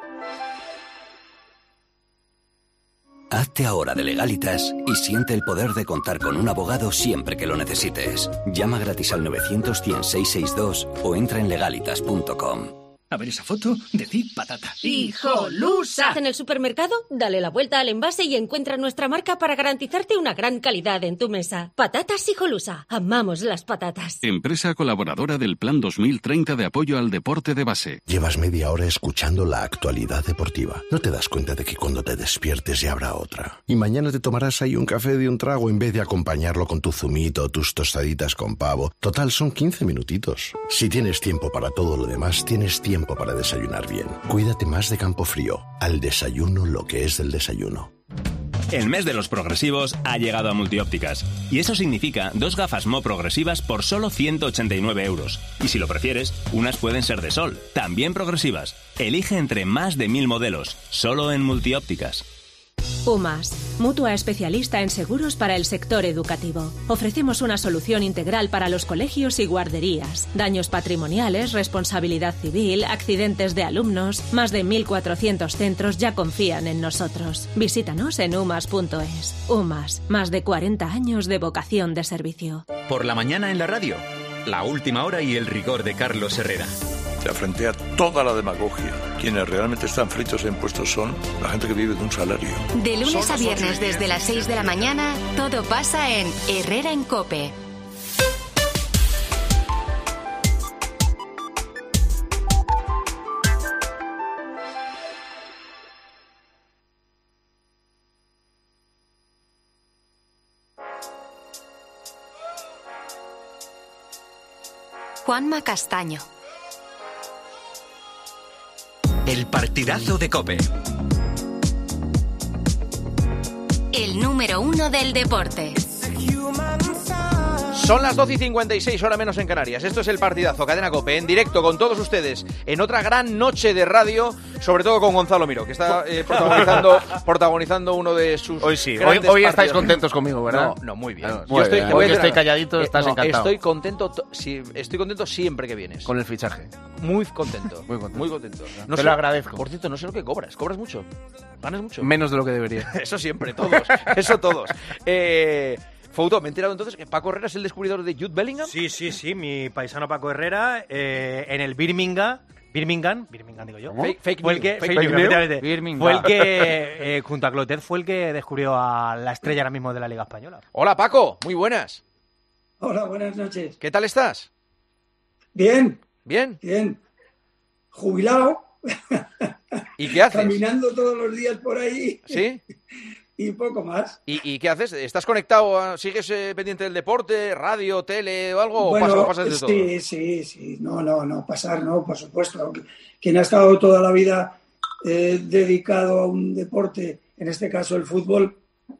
Hazte ahora de Legalitas y siente el poder de contar con un abogado siempre que lo necesites. Llama gratis al nueve cero cero, cien, seiscientos sesenta y dos o entra en legalitas punto com. A ver esa foto, decid patata. ¡Hijolusa! En el supermercado, dale la vuelta al envase y encuentra nuestra marca para garantizarte una gran calidad en tu mesa. Patatas Hijolusa. Amamos las patatas. Empresa colaboradora del Plan dos mil treinta de apoyo al deporte de base. Llevas media hora escuchando la actualidad deportiva. No te das cuenta de que cuando te despiertes ya habrá otra. Y mañana te tomarás ahí un café de un trago en vez de acompañarlo con tu zumito o tus tostaditas con pavo. Total, son quince minutitos. Si tienes tiempo para todo lo demás, tienes tiempo para desayunar bien. Cuídate más de Campofrío. Al desayuno lo que es del desayuno. El mes de los progresivos ha llegado a Multiópticas. Y eso significa dos gafas Mo progresivas por solo ciento ochenta y nueve euros. Y si lo prefieres, unas pueden ser de sol, también progresivas. Elige entre más de mil modelos, solo en Multiópticas. UMAS, mutua especialista en seguros para el sector educativo. Ofrecemos una solución integral para los colegios y guarderías. Daños patrimoniales, responsabilidad civil, accidentes de alumnos. Más de mil cuatrocientos centros ya confían en nosotros. Visítanos en umas punto es. UMAS, más de cuarenta años de vocación de servicio. Por la mañana en la radio, la última hora y el rigor de Carlos Herrera. Frente a toda la demagogia, quienes realmente están fritos en impuestos son la gente que vive de un salario. De lunes a viernes desde las seis de la mañana, todo pasa en Herrera en COPE. Juanma Castaño. El partidazo de COPE. El número uno del deporte. Son las doce y cincuenta y seis, hora menos en Canarias. Esto es el partidazo, Cadena COPE, en directo con todos ustedes, en otra gran noche de radio, sobre todo con Gonzalo Miró, que está eh, protagonizando, protagonizando uno de sus Hoy sí, hoy, hoy estáis contentos conmigo, ¿verdad? No, no, muy bien. No, yo estoy, bien. Hoy que estoy calladito, eh, estás no, encantado. Estoy contento, to- sí, estoy contento siempre que vienes. Con el fichaje. Muy contento. Muy contento. Muy contento. No Te sé, lo agradezco. Por cierto, no sé lo que cobras. ¿Cobras mucho? ¿Ganas mucho? Menos de lo que debería. Eso siempre, todos. Eso todos. Eh... Fouto, me he enterado entonces que Paco Herrera es el descubridor de Jude Bellingham. Sí, sí, sí, mi paisano Paco Herrera, eh, en el Birmingham, Birmingham, Birmingham digo yo. Fake, fake fue news, el que, fake fake news. news, Birmingham. fue el que, eh, junto a Clotet, fue el que descubrió a la estrella ahora mismo de la Liga Española. Hola Paco, muy buenas. Hola, buenas noches. ¿Qué tal estás? Bien. ¿Bien? Bien. Jubilado. ¿Y qué haces? Caminando todos los días por ahí. ¿Sí? Y poco más. ¿Y, y qué haces? ¿Estás conectado? A, ¿Sigues eh, pendiente del deporte, radio, tele o algo? Bueno, ¿O pasas, o pasas de sí, todo? Sí, sí, sí. No, no, no. Pasar, no, por supuesto. Quien ha estado toda la vida eh, dedicado a un deporte, en este caso el fútbol,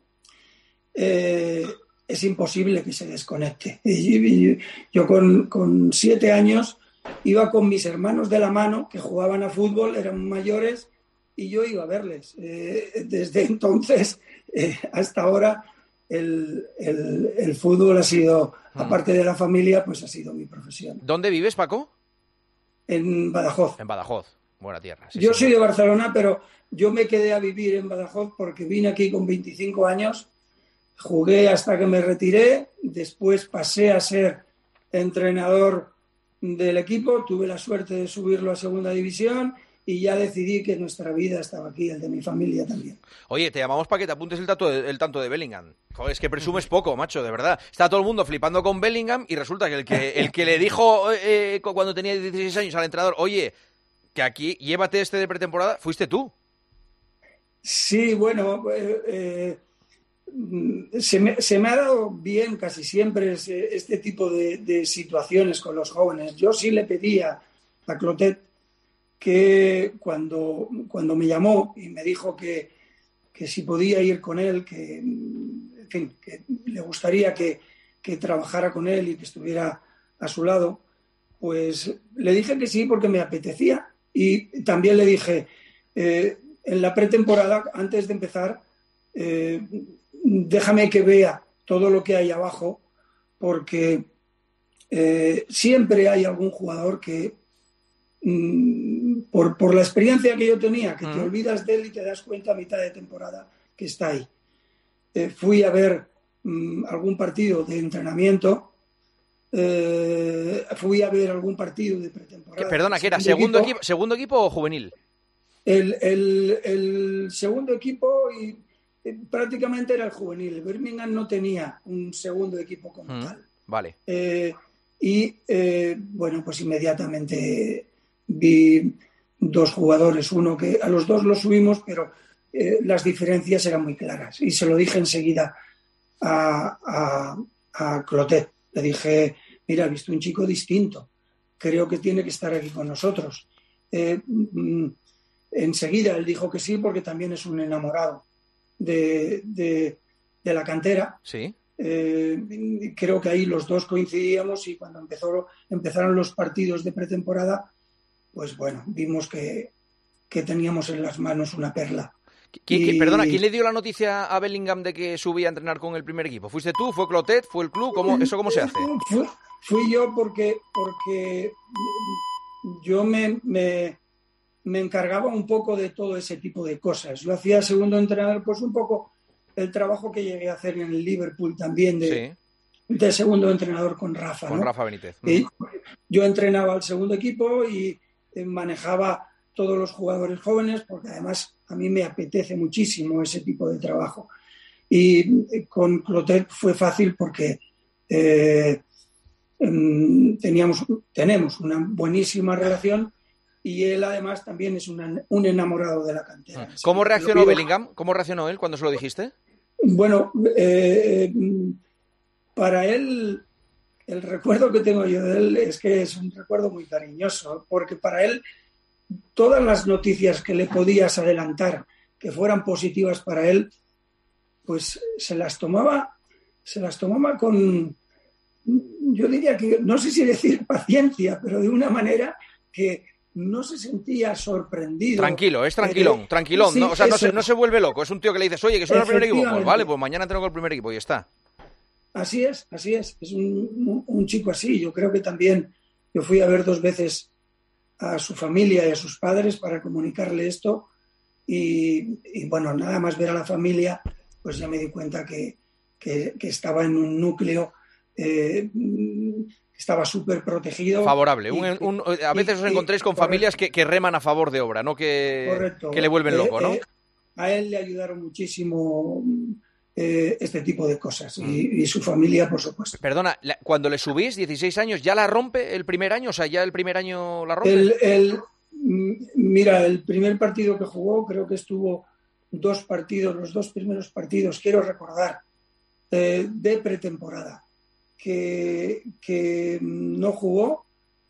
eh, es imposible que se desconecte. Y, y, yo con, con siete años iba con mis hermanos de la mano que jugaban a fútbol, eran mayores, y yo iba a verles. Eh, desde entonces eh, hasta ahora el, el, el fútbol ha sido, aparte de la familia, pues ha sido mi profesión. ¿Dónde vives, Paco? En Badajoz. En Badajoz, buena tierra. Sí, yo sí. soy de Barcelona, pero yo me quedé a vivir en Badajoz porque vine aquí con veinticinco años, jugué hasta que me retiré, después pasé a ser entrenador del equipo, tuve la suerte de subirlo a segunda división y ya decidí que nuestra vida estaba aquí, el de mi familia también. Oye, te llamamos para que te apuntes el, tato de, el tanto de Bellingham. Joder, es que presumes poco, macho, de verdad. Está todo el mundo flipando con Bellingham y resulta que el que, el que le dijo eh, cuando tenía dieciséis años al entrenador, oye, que aquí llévate este de pretemporada, fuiste tú. Sí, bueno, eh, eh, se, me, se me ha dado bien casi siempre ese, este tipo de, de situaciones con los jóvenes. Yo sí le pedía a Clotet que cuando, cuando me llamó y me dijo que, que si podía ir con él, que, en fin, que le gustaría que, que trabajara con él y que estuviera a su lado, pues le dije que sí porque me apetecía. Y también le dije, eh, en la pretemporada, antes de empezar, eh, déjame que vea todo lo que hay abajo, porque eh, siempre hay algún jugador que Por, por la experiencia que yo tenía, que te uh-huh. olvidas de él y te das cuenta a mitad de temporada que está ahí. Eh, fui a ver um, algún partido de entrenamiento eh, fui a ver algún partido de pretemporada. Perdona, ¿qué era? ¿Segundo equipo, equipo, ¿Segundo equipo o juvenil? El, el, el segundo equipo y eh, prácticamente era el juvenil. Birmingham no tenía un segundo equipo como mm, tal. Vale. Eh, y eh, bueno, pues inmediatamente vi dos jugadores, uno que a los dos los subimos, pero eh, las diferencias eran muy claras. Y se lo dije enseguida a, a, a Clotet. Le dije, mira, he visto un chico distinto. Creo que tiene que estar aquí con nosotros. Eh, mm, enseguida él dijo que sí, porque también es un enamorado de, de, de la cantera. Sí. Eh, creo que ahí los dos coincidíamos y cuando empezó, empezaron los partidos de pretemporada, pues bueno, vimos que, que teníamos en las manos una perla. ¿Qui- y... Perdona, ¿quién le dio la noticia a Bellingham de que subía a entrenar con el primer equipo? ¿Fuiste tú? ¿Fue Clotet? ¿Fue el club? ¿Cómo, ¿Eso cómo se hace? Fui, fui yo porque, porque yo me, me, me encargaba un poco de todo ese tipo de cosas. Yo hacía segundo entrenador, pues un poco el trabajo que llegué a hacer en el Liverpool también de, sí. de segundo entrenador con Rafa. Con ¿no? Rafa Benítez. Y yo entrenaba al segundo equipo y manejaba todos los jugadores jóvenes, porque además a mí me apetece muchísimo ese tipo de trabajo. Y con Clotet fue fácil porque eh, teníamos, tenemos una buenísima relación y él además también es una, un enamorado de la cantera. ¿Cómo reaccionó Bellingham? ¿Cómo reaccionó él cuando se lo dijiste? Bueno, eh, para él, el recuerdo que tengo yo de él es que es un recuerdo muy cariñoso, porque para él todas las noticias que le podías adelantar que fueran positivas para él, pues se las tomaba, se las tomaba con, yo diría que, no sé si decir paciencia, pero de una manera que no se sentía sorprendido. Tranquilo, es tranquilón, eh, tranquilón, sí, ¿no? O sea, no se, no se vuelve loco, es un tío que le dices, oye, que suena el primer equipo, pues vale, pues mañana entreno con el primer equipo y ya está. Así es, así es, es un, un chico así. Yo creo que también, yo fui a ver dos veces a su familia y a sus padres para comunicarle esto y, y bueno, nada más ver a la familia, pues ya me di cuenta que, que, que estaba en un núcleo eh, estaba súper protegido. Favorable. Un, un, a veces os encontréis con correcto. familias que, que reman a favor de obra, no que, que le vuelven loco, ¿no? Eh, eh, a él le ayudaron muchísimo eh, este tipo de cosas mm. y, y su familia, por supuesto. Perdona, la, cuando le subís, dieciséis años, ¿ya la rompe el primer año? O sea, ¿ya el primer año la rompe? El, el, mira, el primer partido que jugó, creo que estuvo dos partidos, los dos primeros partidos, quiero recordar, eh, de pretemporada. Que, que no jugó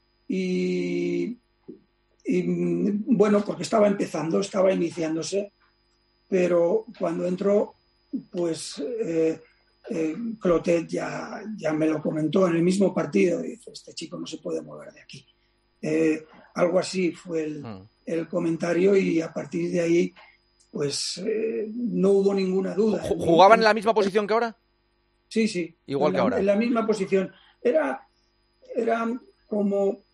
y, y bueno, porque estaba empezando, estaba iniciándose, pero cuando entró, pues eh, eh, Clotet ya, ya me lo comentó en el mismo partido, dice, este chico no se puede mover de aquí. Eh, algo así fue el, mm. el comentario y a partir de ahí, pues eh, no hubo ninguna duda. ¿Jugaban en la misma posición que ahora? Sí, sí. Igual en que la, ahora. En la misma posición. Era, era como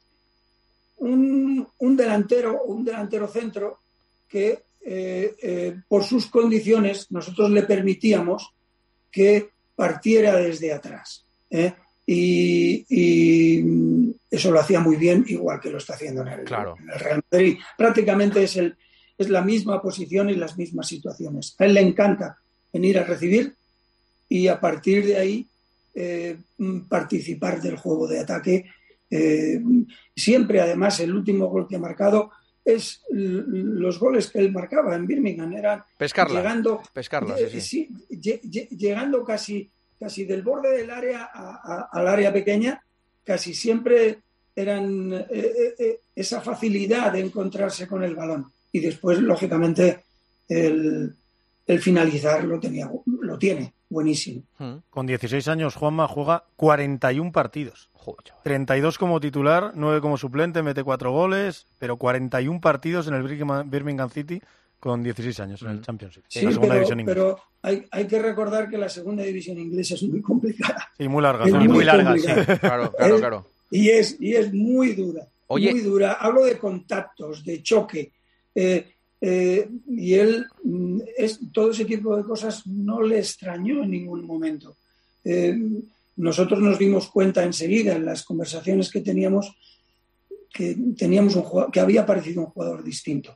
un, un delantero, un delantero centro que eh, eh, por sus condiciones nosotros le permitíamos que partiera desde atrás. ¿eh? Y, y eso lo hacía muy bien, igual que lo está haciendo en el, claro. en el Real Madrid. Prácticamente es, el, es la misma posición y las mismas situaciones. A él le encanta venir a recibir y a partir de ahí eh, participar del juego de ataque. Eh, siempre, además, el último gol que ha marcado es l- los goles que él marcaba en Birmingham. Eran pescarla, llegando, pescarla, eh, sí, sí. Sí, lle- lle- llegando casi, casi del borde del área a, a, al área pequeña, casi siempre eran eh, eh, esa facilidad de encontrarse con el balón. Y después, lógicamente, el, el finalizar lo tenía, lo tiene. Buenísimo. Con dieciséis años, Juanma juega cuarenta y un partidos. Joder. treinta y dos como titular, nueve como suplente, mete cuatro goles, pero cuarenta y un partidos en el Birmingham City con dieciséis años, en el Championship. Sí, en la segunda pero, división inglesa. pero hay, hay que recordar que la segunda división inglesa es muy complicada. Sí, muy larga. Es muy, muy larga, sí. Claro, claro, es, claro. Y es, y es muy dura. Oye. Muy dura. Hablo de contactos, de choque. Eh, Eh, y él, es, todo ese tipo de cosas no le extrañó en ningún momento. Eh, nosotros nos dimos cuenta enseguida en las conversaciones que teníamos que teníamos un jugador, que había aparecido un jugador distinto.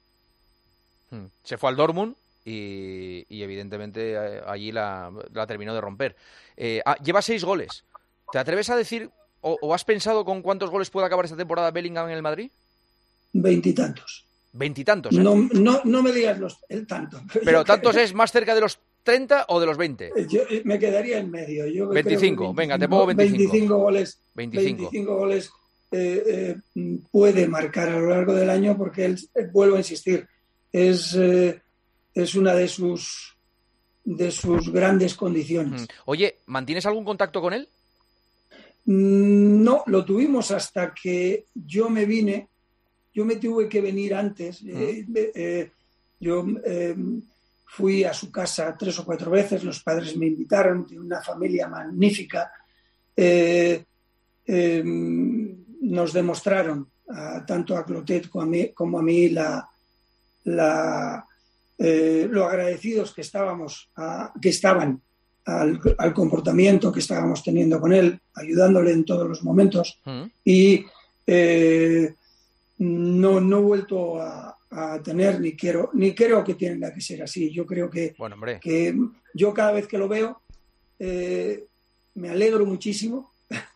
Se fue al Dortmund y, y evidentemente eh, allí la, la terminó de romper. Eh, ah, lleva seis goles. ¿Te atreves a decir o, o has pensado con cuántos goles puede acabar esta temporada Bellingham en el Madrid? Veintitantos. Veintitantos. ¿eh? No, no, no me digas los, el tanto. Pero tantos es más cerca de los treinta o de los veinte. Yo me quedaría en medio. Yo veinticinco, venga, te pongo veinticinco. veinticinco goles. veinticinco, veinticinco goles eh, eh, puede marcar a lo largo del año porque él, eh, vuelvo a insistir, es, eh, es una de sus, de sus grandes condiciones. Oye, ¿mantienes algún contacto con él? No, lo tuvimos hasta que yo me vine. Yo me tuve que venir antes. Mm. Eh, eh, yo eh, fui a su casa tres o cuatro veces, los padres me invitaron, tiene una familia magnífica. Eh, eh, nos demostraron, a, tanto a Clotet como a mí, como a mí la, la, eh, lo agradecidos que, estábamos a, que estaban al, al comportamiento que estábamos teniendo con él, ayudándole en todos los momentos. Mm. Y eh, no, no he vuelto a, a tener, ni quiero, ni creo que tenga que ser así. Yo creo que, bueno, hombre. que yo cada vez que lo veo eh, me alegro muchísimo,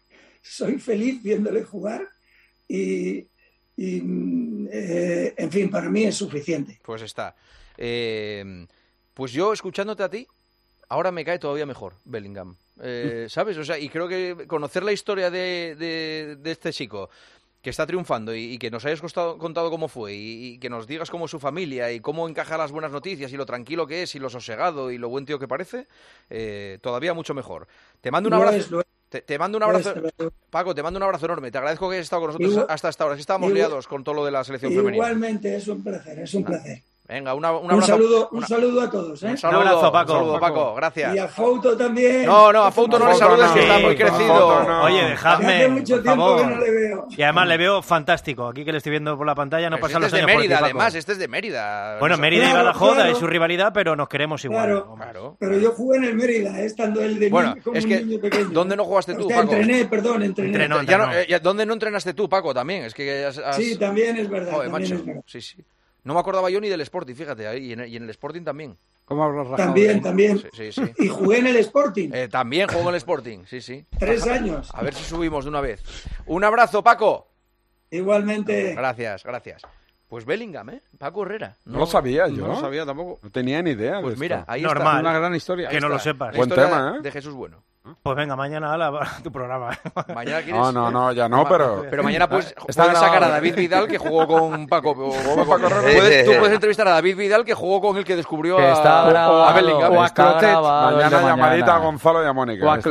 soy feliz viéndole jugar y, y eh, en fin, para mí es suficiente. Pues está. Eh, pues yo, escuchándote a ti, ahora me cae todavía mejor Bellingham. Eh, ¿Sabes? O sea, y creo que conocer la historia de, de, de este chico que está triunfando y, y que nos hayas costado, contado cómo fue y, y que nos digas cómo es su familia y cómo encaja las buenas noticias y lo tranquilo que es y lo sosegado y lo buen tío que parece, eh, todavía mucho mejor. Te mando un abrazo. Lo es, lo es. Te, te mando un abrazo. Lo es, lo es. Paco, te mando un abrazo enorme. Te agradezco que hayas estado con nosotros Igual, hasta esta hora. Si estábamos igual, liados con todo lo de la selección igualmente, femenina. Igualmente, es un placer, es un placer. Venga, una, un, un abrazo. Saludo, una... Un saludo a todos. ¿eh? Un saludo, un abrazo, Paco. Un saludo, Paco. Gracias. Y a Fouto también. No, no, a Fouto no, no le saludes, no, que está muy crecido. No. Oye, dejadme. Hace mucho tiempo favor. que no le veo. Y además le veo fantástico. Aquí que le estoy viendo por la pantalla, no pero pasan este los años es de Mérida, por ti, además. Este es de Mérida. Bueno, no Mérida claro, y Badajoz claro. es su rivalidad, pero nos queremos igual. Claro, claro. Pero yo jugué en el Mérida, estando él de bueno, niño, como es un que, niño pequeño. ¿dónde no jugaste tú, o sea, Paco? Entrené, perdón, entrené. Entrenó, ya no, eh, ya, ¿Dónde no entrenaste tú, Paco? También. Es que has, has... Sí, también es verdad. Joder, también macho. es verdad. Sí, sí. No me acordaba yo ni del Sporting, fíjate, y en, y en el Sporting también. ¿Cómo habrás rajado? También, también. Sí, sí, sí. Y jugué en el Sporting. Eh, también juego en el Sporting, sí, sí. Tres años. A ver si subimos de una vez. Un abrazo, Paco. Igualmente. Gracias, gracias. Pues Bellingham, ¿eh? Paco Herrera. No, no lo sabía yo. No lo sabía tampoco. No tenía ni idea. Pues de mira, esto. ahí Normal. está. Una gran historia. Que no lo sepas. Buen tema, ¿eh? De Jesús Bueno. Pues venga, mañana a tu programa. Mañana quieres... No, no, no, ya no, pero... Pero mañana pues, Está puedes sacar a grabado. David Vidal, que jugó con Paco. Paco, Paco puedes, tú puedes entrevistar a David Vidal, que jugó con el que descubrió que está a, grabado, a Bellingham. O a Clotet. Mañana mañana. llamadita a Gonzalo y a Mónica. O a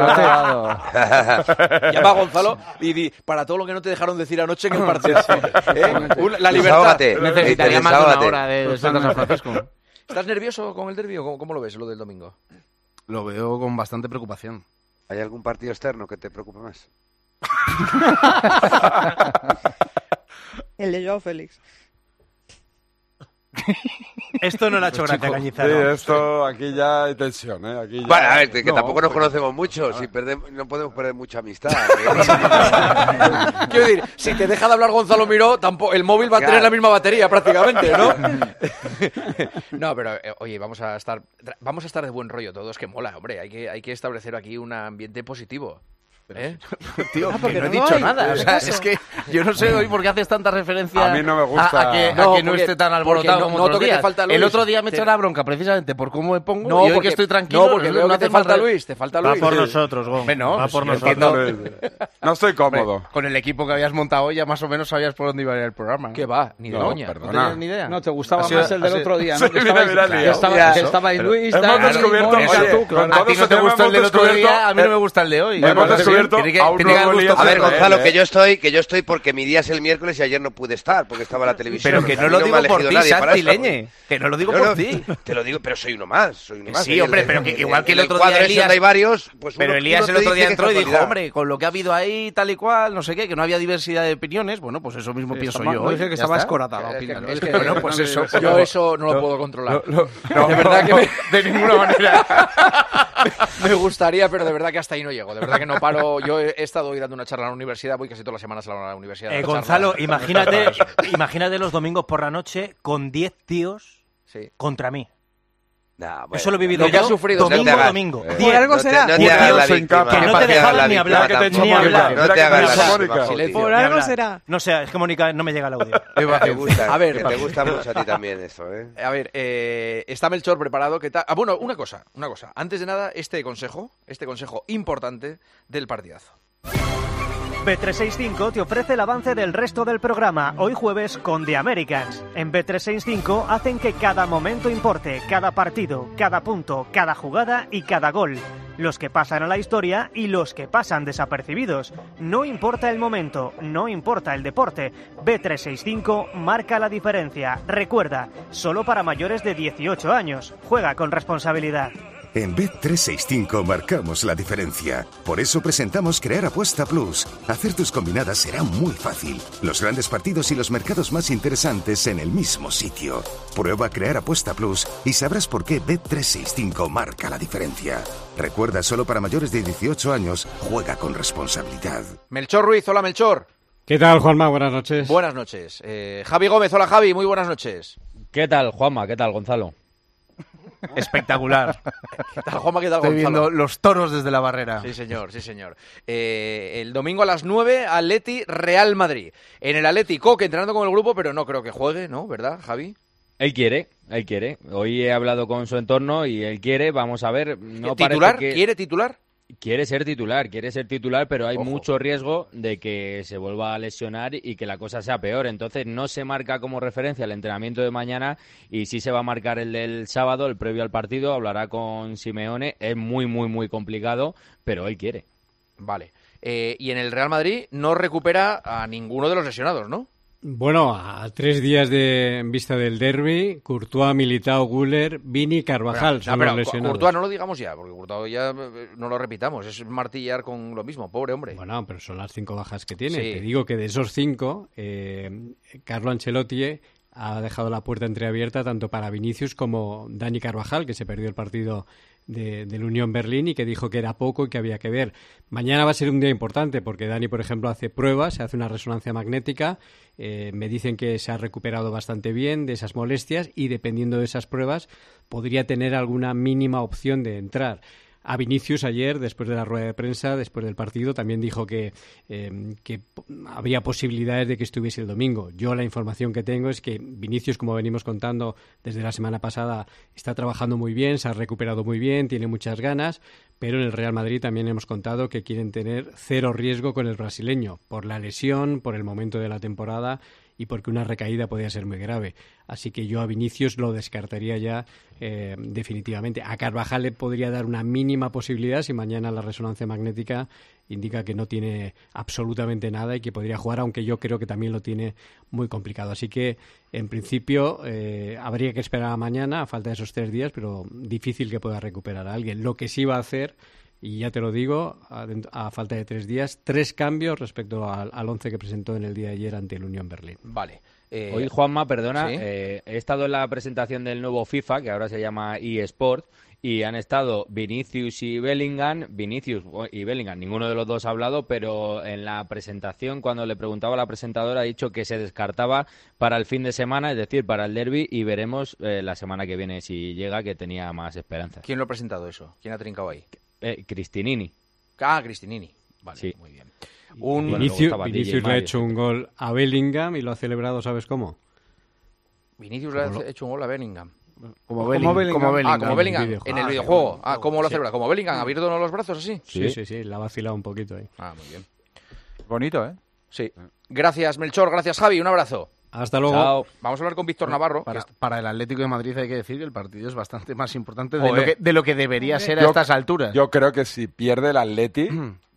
Clotet. Llama a Gonzalo y di, para todo lo que no te dejaron decir anoche en el partido. ¿Eh? Una, la libertad. Necesitaría más de una hora de Santa San Francisco. ¿Estás nervioso con el derbi o cómo, cómo lo ves, lo del domingo? Lo veo con bastante preocupación. ¿Hay algún partido externo que te preocupe más? El de Joao Félix. Esto no le ha hecho gracia, Cañizaro. Sí, esto aquí ya hay tensión, ¿eh? Aquí ya... Bueno, a ver, que no, tampoco nos pues... conocemos mucho, si perdemos, no podemos perder mucha amistad. Quiero decir, si te deja de hablar Gonzalo Miró, tampoco, el móvil va a claro. tener la misma batería prácticamente, ¿no? No, pero eh, oye, vamos a estar vamos a estar de buen rollo todos, que mola, hombre, hay que, hay que establecer aquí un ambiente positivo. ¿Eh? Tío, ah, que no he no dicho hay, nada. O sea, es que yo no sé hoy por qué haces tanta referencia a, mí no, me gusta. a, a que no, a que no porque, esté tan alborotado no, como noto otros que días. te falta Luis. El otro día me te... echó la bronca precisamente por cómo me pongo no, y hoy porque, que estoy tranquilo. No, porque veo que te falta Luis, te falta Luis. Va por nosotros, Gon. Bueno, va por nosotros. No estoy cómodo. Con el equipo que habías montado hoy ya más o menos sabías por dónde iba a ir el programa. ¿Qué va? Ni de no, coña. Perdona. No tenías ni idea. No, te gustaba sido, más el del otro día, ¿no? Sí, Que mira, mira, estabais estaba Luis, Hemos descubierto... A ti no te gustó el del otro día, a mí no me gusta el de hoy. Hemos descubierto a un nuevo lío. A ver, Gonzalo, que yo estoy que yo estoy porque mi día es el miércoles y ayer no pude estar porque estaba la televisión. Pero que no lo digo por ti, Santi Leñe. Que no lo digo por ti. Te lo digo, pero soy uno más. Soy uno más. Sí, hombre, pero que igual que el otro día Elías... hay varios, pues pero uno, Elías uno el otro día entró y dijo, casualidad. hombre, con lo que ha habido ahí, tal y cual, no sé qué, que no había diversidad de opiniones, bueno, pues eso mismo Sí, pienso estaba, yo. No, hoy, dije que ya estaba está. escorada la opinión. Es que, bueno, pues eso. Yo eso no lo puedo controlar. No, no, de verdad que me... de ninguna manera. Me gustaría, pero de verdad que hasta ahí no llego. De verdad que no paro. Yo he estado hoy dando una charla en la universidad, voy casi todas las semanas a la universidad. Eh, Gonzalo, imagínate, imagínate los domingos por la noche con diez tíos sí. contra mí. Nah, bueno, Eso lo he vivido no, yo has sufrido, domingo, no hagas, domingo. Eh, Por algo no te, será. no te hagas la víctima. Que no te dejaban ni hablar. Ni hablar. No te hagas la víctima. Por algo será. No sé, es que Mónica no me llega el audio. Te gusta, a ver, que te gusta mucho a ti también eso, ¿eh? A ver, eh, está Melchor preparado. ¿Qué tal? Ah, bueno, una cosa, una cosa. Antes de nada, este consejo, este consejo importante del partidazo. B trescientos sesenta y cinco te ofrece el avance del resto del programa, hoy jueves con The Americans. En B trescientos sesenta y cinco hacen que cada momento importe, cada partido, cada punto, cada jugada y cada gol. Los que pasan a la historia y los que pasan desapercibidos. No importa el momento, no importa el deporte. B trescientos sesenta y cinco marca la diferencia. Recuerda, solo para mayores de dieciocho años. Juega con responsabilidad. En Bet trescientos sesenta y cinco marcamos la diferencia. Por eso presentamos Crear Apuesta Plus. Hacer tus combinadas será muy fácil. Los grandes partidos y los mercados más interesantes en el mismo sitio. Prueba Crear Apuesta Plus y sabrás por qué Bet trescientos sesenta y cinco marca la diferencia. Recuerda, solo para mayores de dieciocho años, juega con responsabilidad. Melchor Ruiz, hola Melchor. ¿Qué tal, Juanma? Buenas noches. Buenas noches. Eh, Javi Gómez, hola Javi, muy buenas noches. ¿Qué tal, Juanma? ¿Qué tal, Gonzalo? Espectacular. ¿Qué tal, Juanma? ¿Qué tal, Estoy Gonzalo? viendo los toros desde la barrera. Sí, señor, sí, señor. Eh, el domingo a las nueve, Atleti Real Madrid. En el Atleti, Coque entrenando con el grupo, pero no creo que juegue, ¿no? ¿Verdad, Javi? Él quiere, él quiere. Hoy he hablado con su entorno y él quiere, vamos a ver. No ¿Titular? Que... ¿Quiere titular? Quiere ser titular, quiere ser titular, pero hay Ojo. mucho riesgo de que se vuelva a lesionar y que la cosa sea peor. Entonces no se marca como referencia el entrenamiento de mañana y sí se va a marcar el del sábado, el previo al partido. Hablará con Simeone. Es muy, muy, muy complicado, pero él quiere. Vale. Eh, y en el Real Madrid no recupera a ninguno de los lesionados, ¿no? Bueno, a tres días de en vista del derbi, Courtois, Militao, Güler, Vini, Carvajal Pero, son no, pero los lesionados. Courtois no lo digamos ya, porque Courtois ya eh, no lo repitamos, es martillar con lo mismo, pobre hombre. Bueno, pero son las cinco bajas que tiene. Sí. Te digo que de esos cinco, eh, Carlo Ancelotti ha dejado la puerta entreabierta tanto para Vinicius como Dani Carvajal, que se perdió el partido de, del Unión Berlín y que dijo que era poco y que había que ver. Mañana va a ser un día importante porque Dani, por ejemplo, hace pruebas, se hace una resonancia magnética, eh, me dicen que se ha recuperado bastante bien de esas molestias y dependiendo de esas pruebas podría tener alguna mínima opción de entrar. A Vinicius ayer, después de la rueda de prensa, después del partido, también dijo que, eh, que había posibilidades de que estuviese el domingo. Yo la información que tengo es que Vinicius, como venimos contando desde la semana pasada, está trabajando muy bien, se ha recuperado muy bien, tiene muchas ganas, pero en el Real Madrid también hemos contado que quieren tener cero riesgo con el brasileño, por la lesión, por el momento de la temporada y porque una recaída podría ser muy grave. Así que yo a Vinicius lo descartaría ya eh, definitivamente. A Carvajal le podría dar una mínima posibilidad si mañana la resonancia magnética indica que no tiene absolutamente nada y que podría jugar, aunque yo creo que también lo tiene muy complicado. Así que, en principio, eh, habría que esperar a mañana, a falta de esos tres días, pero difícil que pueda recuperar a alguien. Lo que sí va a hacer, y ya te lo digo, a, a falta de tres días, tres cambios respecto al, al once que presentó en el día de ayer ante el Unión Berlín. Vale. Eh, Hoy, Juanma, perdona, ¿sí? eh, he estado en la presentación del nuevo FIFA, que ahora se llama eSport, y han estado Vinicius y Bellingham. Vinicius y Bellingham, ninguno de los dos ha hablado, pero en la presentación, cuando le preguntaba a la presentadora, ha dicho que se descartaba para el fin de semana, es decir, para el derbi, y veremos eh, la semana que viene si llega, que tenía más esperanzas. ¿Quién lo ha presentado eso? ¿Quién ha trincado ahí? Eh, Cristinini. Ah, Cristinini. Vale, sí. Muy bien. Un... Vinicius, Vinicius le ha hecho un gol a Bellingham y lo ha celebrado, ¿sabes cómo? Vinicius le ha lo... hecho un gol a Bellingham. Como, Belling, como Bellingham. Como Bellingham. Ah, como Bellingham. En el, en el ah, videojuego. Ah, ¿cómo lo sí. celebra? ¿Como Bellingham? ¿Ha abierto uno los brazos así? Sí, sí, sí. La ha vacilado un poquito ahí. Ah, muy bien. Bonito, ¿eh? Sí. Gracias, Melchor. Gracias, Javi. Un abrazo. Hasta luego. Chao. Vamos a hablar con Víctor Navarro. Para, que... para el Atlético de Madrid hay que decir que el partido es bastante más importante de, lo que, de lo que debería ser a yo, estas alturas. Yo creo que si pierde el Atleti,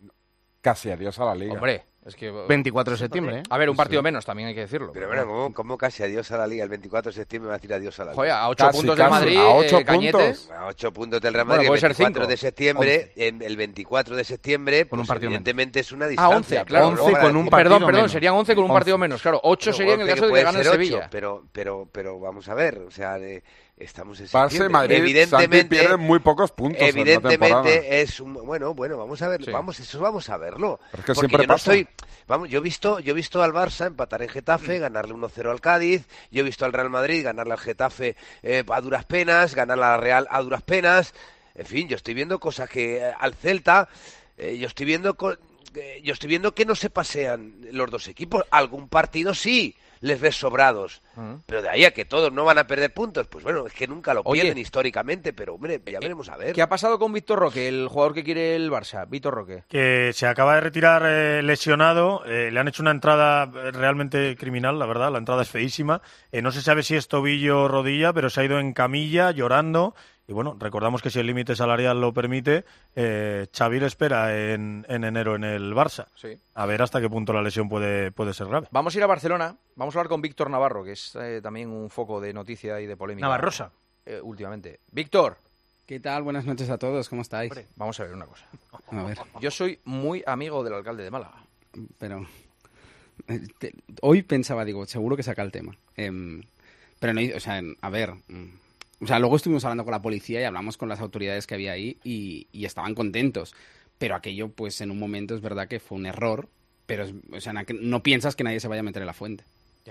casi adiós a la Liga. Hombre, es que... veinticuatro de septiembre, ¿eh? A ver, un partido sí. menos también hay que decirlo. Pero bueno, ¿cómo, ¿cómo casi adiós a la Liga? El veinticuatro de septiembre va a decir adiós a la Liga. Joder, a ocho casi, puntos casi. del Madrid, a ocho eh, puntos. A ocho puntos del Real Madrid, bueno, puede el veinticuatro ser cinco. de septiembre, en el veinticuatro de septiembre, con pues un partido evidentemente menos. es una distancia. Ah, once, claro. once con un partido Perdón, perdón, menos. serían once con un once. partido menos. Claro, ocho Pero sería en el caso de que gane el Sevilla. Pero, pero, pero vamos a ver, o sea... De, estamos en Barça septiembre. y Madrid, evidentemente, Santi pierde muy pocos puntos en la temporada. Evidentemente es un, bueno, bueno, vamos a verlo, Sí. vamos, eso vamos a verlo. Pero es que Porque siempre yo no pasa. estoy, vamos, yo he visto, yo he visto al Barça empatar en Getafe, ganarle uno cero al Cádiz, yo he visto al Real Madrid ganarle al Getafe eh, a duras penas, ganarle al Real a duras penas. En fin, yo estoy viendo cosas que eh, al Celta, eh, yo estoy viendo co- eh, yo estoy viendo que no se pasean los dos equipos. Algún partido sí les ves sobrados, pero de ahí a que todos no van a perder puntos, pues bueno, es que nunca lo Oye. pierden históricamente, pero hombre, ya veremos a ver. ¿Qué ha pasado con Víctor Roque, el jugador que quiere el Barça? Víctor Roque. Que se acaba de retirar eh, lesionado, eh, le han hecho una entrada eh, realmente criminal, la verdad, la entrada es feísima, eh, no se sabe si es tobillo o rodilla, pero se ha ido en camilla, llorando, y bueno, recordamos que si el límite salarial lo permite, eh, Xavi le espera en, en enero en el Barça. Sí. A ver hasta qué punto la lesión puede, puede ser grave. Vamos a ir a Barcelona, vamos a hablar con Víctor Navarro, que es eh, también un foco de noticia y de polémica. Navarrosa. Eh, últimamente. Víctor. ¿Qué tal? Buenas noches a todos, ¿cómo estáis? Vamos a ver una cosa. A ver, Yo soy muy amigo del alcalde de Málaga. pero eh, te- hoy pensaba, digo, seguro que saca el tema. Em, pero no, o sea, em, a ver, mm, o sea, luego estuvimos hablando con la policía y hablamos con las autoridades que había ahí y, y estaban contentos. Pero aquello, pues en un momento es verdad que fue un error, pero es- o sea, na- que no piensas que nadie se vaya a meter en la fuente.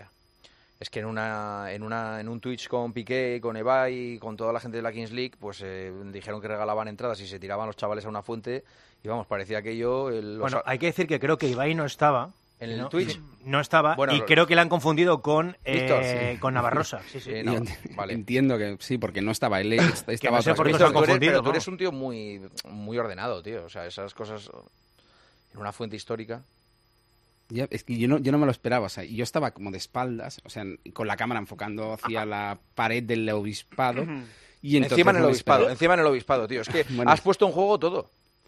Es que en una, en una, en un Twitch con Piqué, con Ebay, con toda la gente de la Kings League, pues eh, dijeron que regalaban entradas y se tiraban los chavales a una fuente y vamos, parecía aquello. El, los- Bueno, hay que decir que creo que Ibai no estaba. ¿En el ¿no? Twitch? No estaba Bueno, y lo- creo que le han confundido con, Víctor, eh, sí. con Navarrosa. Sí, sí. Eh, no, Y ent- vale. Entiendo que sí, porque no estaba él, est- estaba no sé otras por qué cosas. se han Tú eres- confundido, pero tú ¿no? eres un tío muy, muy ordenado, tío. O sea, esas cosas en una fuente histórica. Ya, es que yo no, yo no me lo esperaba, o sea, yo estaba como de espaldas, o sea, con la cámara enfocando hacia la pared del obispado. Y entonces Encima en el no me obispado, esperaba. encima en el obispado, tío. Es que Bueno. has puesto en juego todo.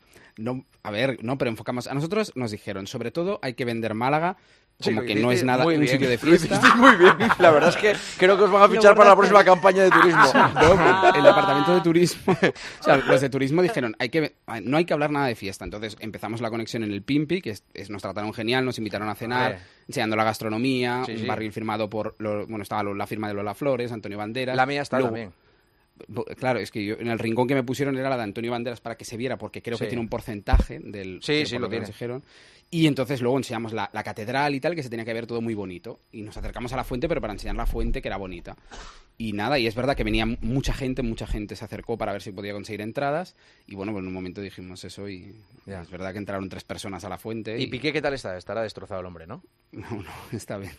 No, a ver, no, pero enfocamos. A nosotros nos dijeron, sobre todo hay que vender Málaga Sí, como lo que no hiciste es nada muy un bien. sitio de Lo fiesta. hiciste muy bien. La verdad es que creo que os van a Lo fichar para la borraste. próxima campaña de turismo. No, el departamento de turismo, o sea, los de turismo dijeron, hay que, no hay que hablar nada de fiesta. Entonces empezamos la conexión en el Pimpi, que es, es- nos trataron genial, nos invitaron a cenar, Hombre. enseñando la gastronomía, Sí, un sí. barril firmado por, lo- bueno, estaba lo- la firma de Lola Flores, Antonio Banderas. La mía está Luego- también. Bo- Claro, es que yo en el rincón que me pusieron era la de Antonio Banderas para que se viera, porque creo Sí. que tiene un porcentaje del. Sí, de sí, por lo que nos tiene. dijeron. Y entonces luego enseñamos la, la catedral y tal, que se tenía que ver todo muy bonito. Y nos acercamos a la fuente, pero para enseñar la fuente, que era bonita. Y nada, y es verdad que venía mucha gente, mucha gente se acercó para ver si podía conseguir entradas. Y bueno, pues en un momento dijimos eso y es verdad que entraron tres personas a la fuente. ¿Y Piqué qué tal está? Estará destrozado el hombre, ¿no? No, no, está bien.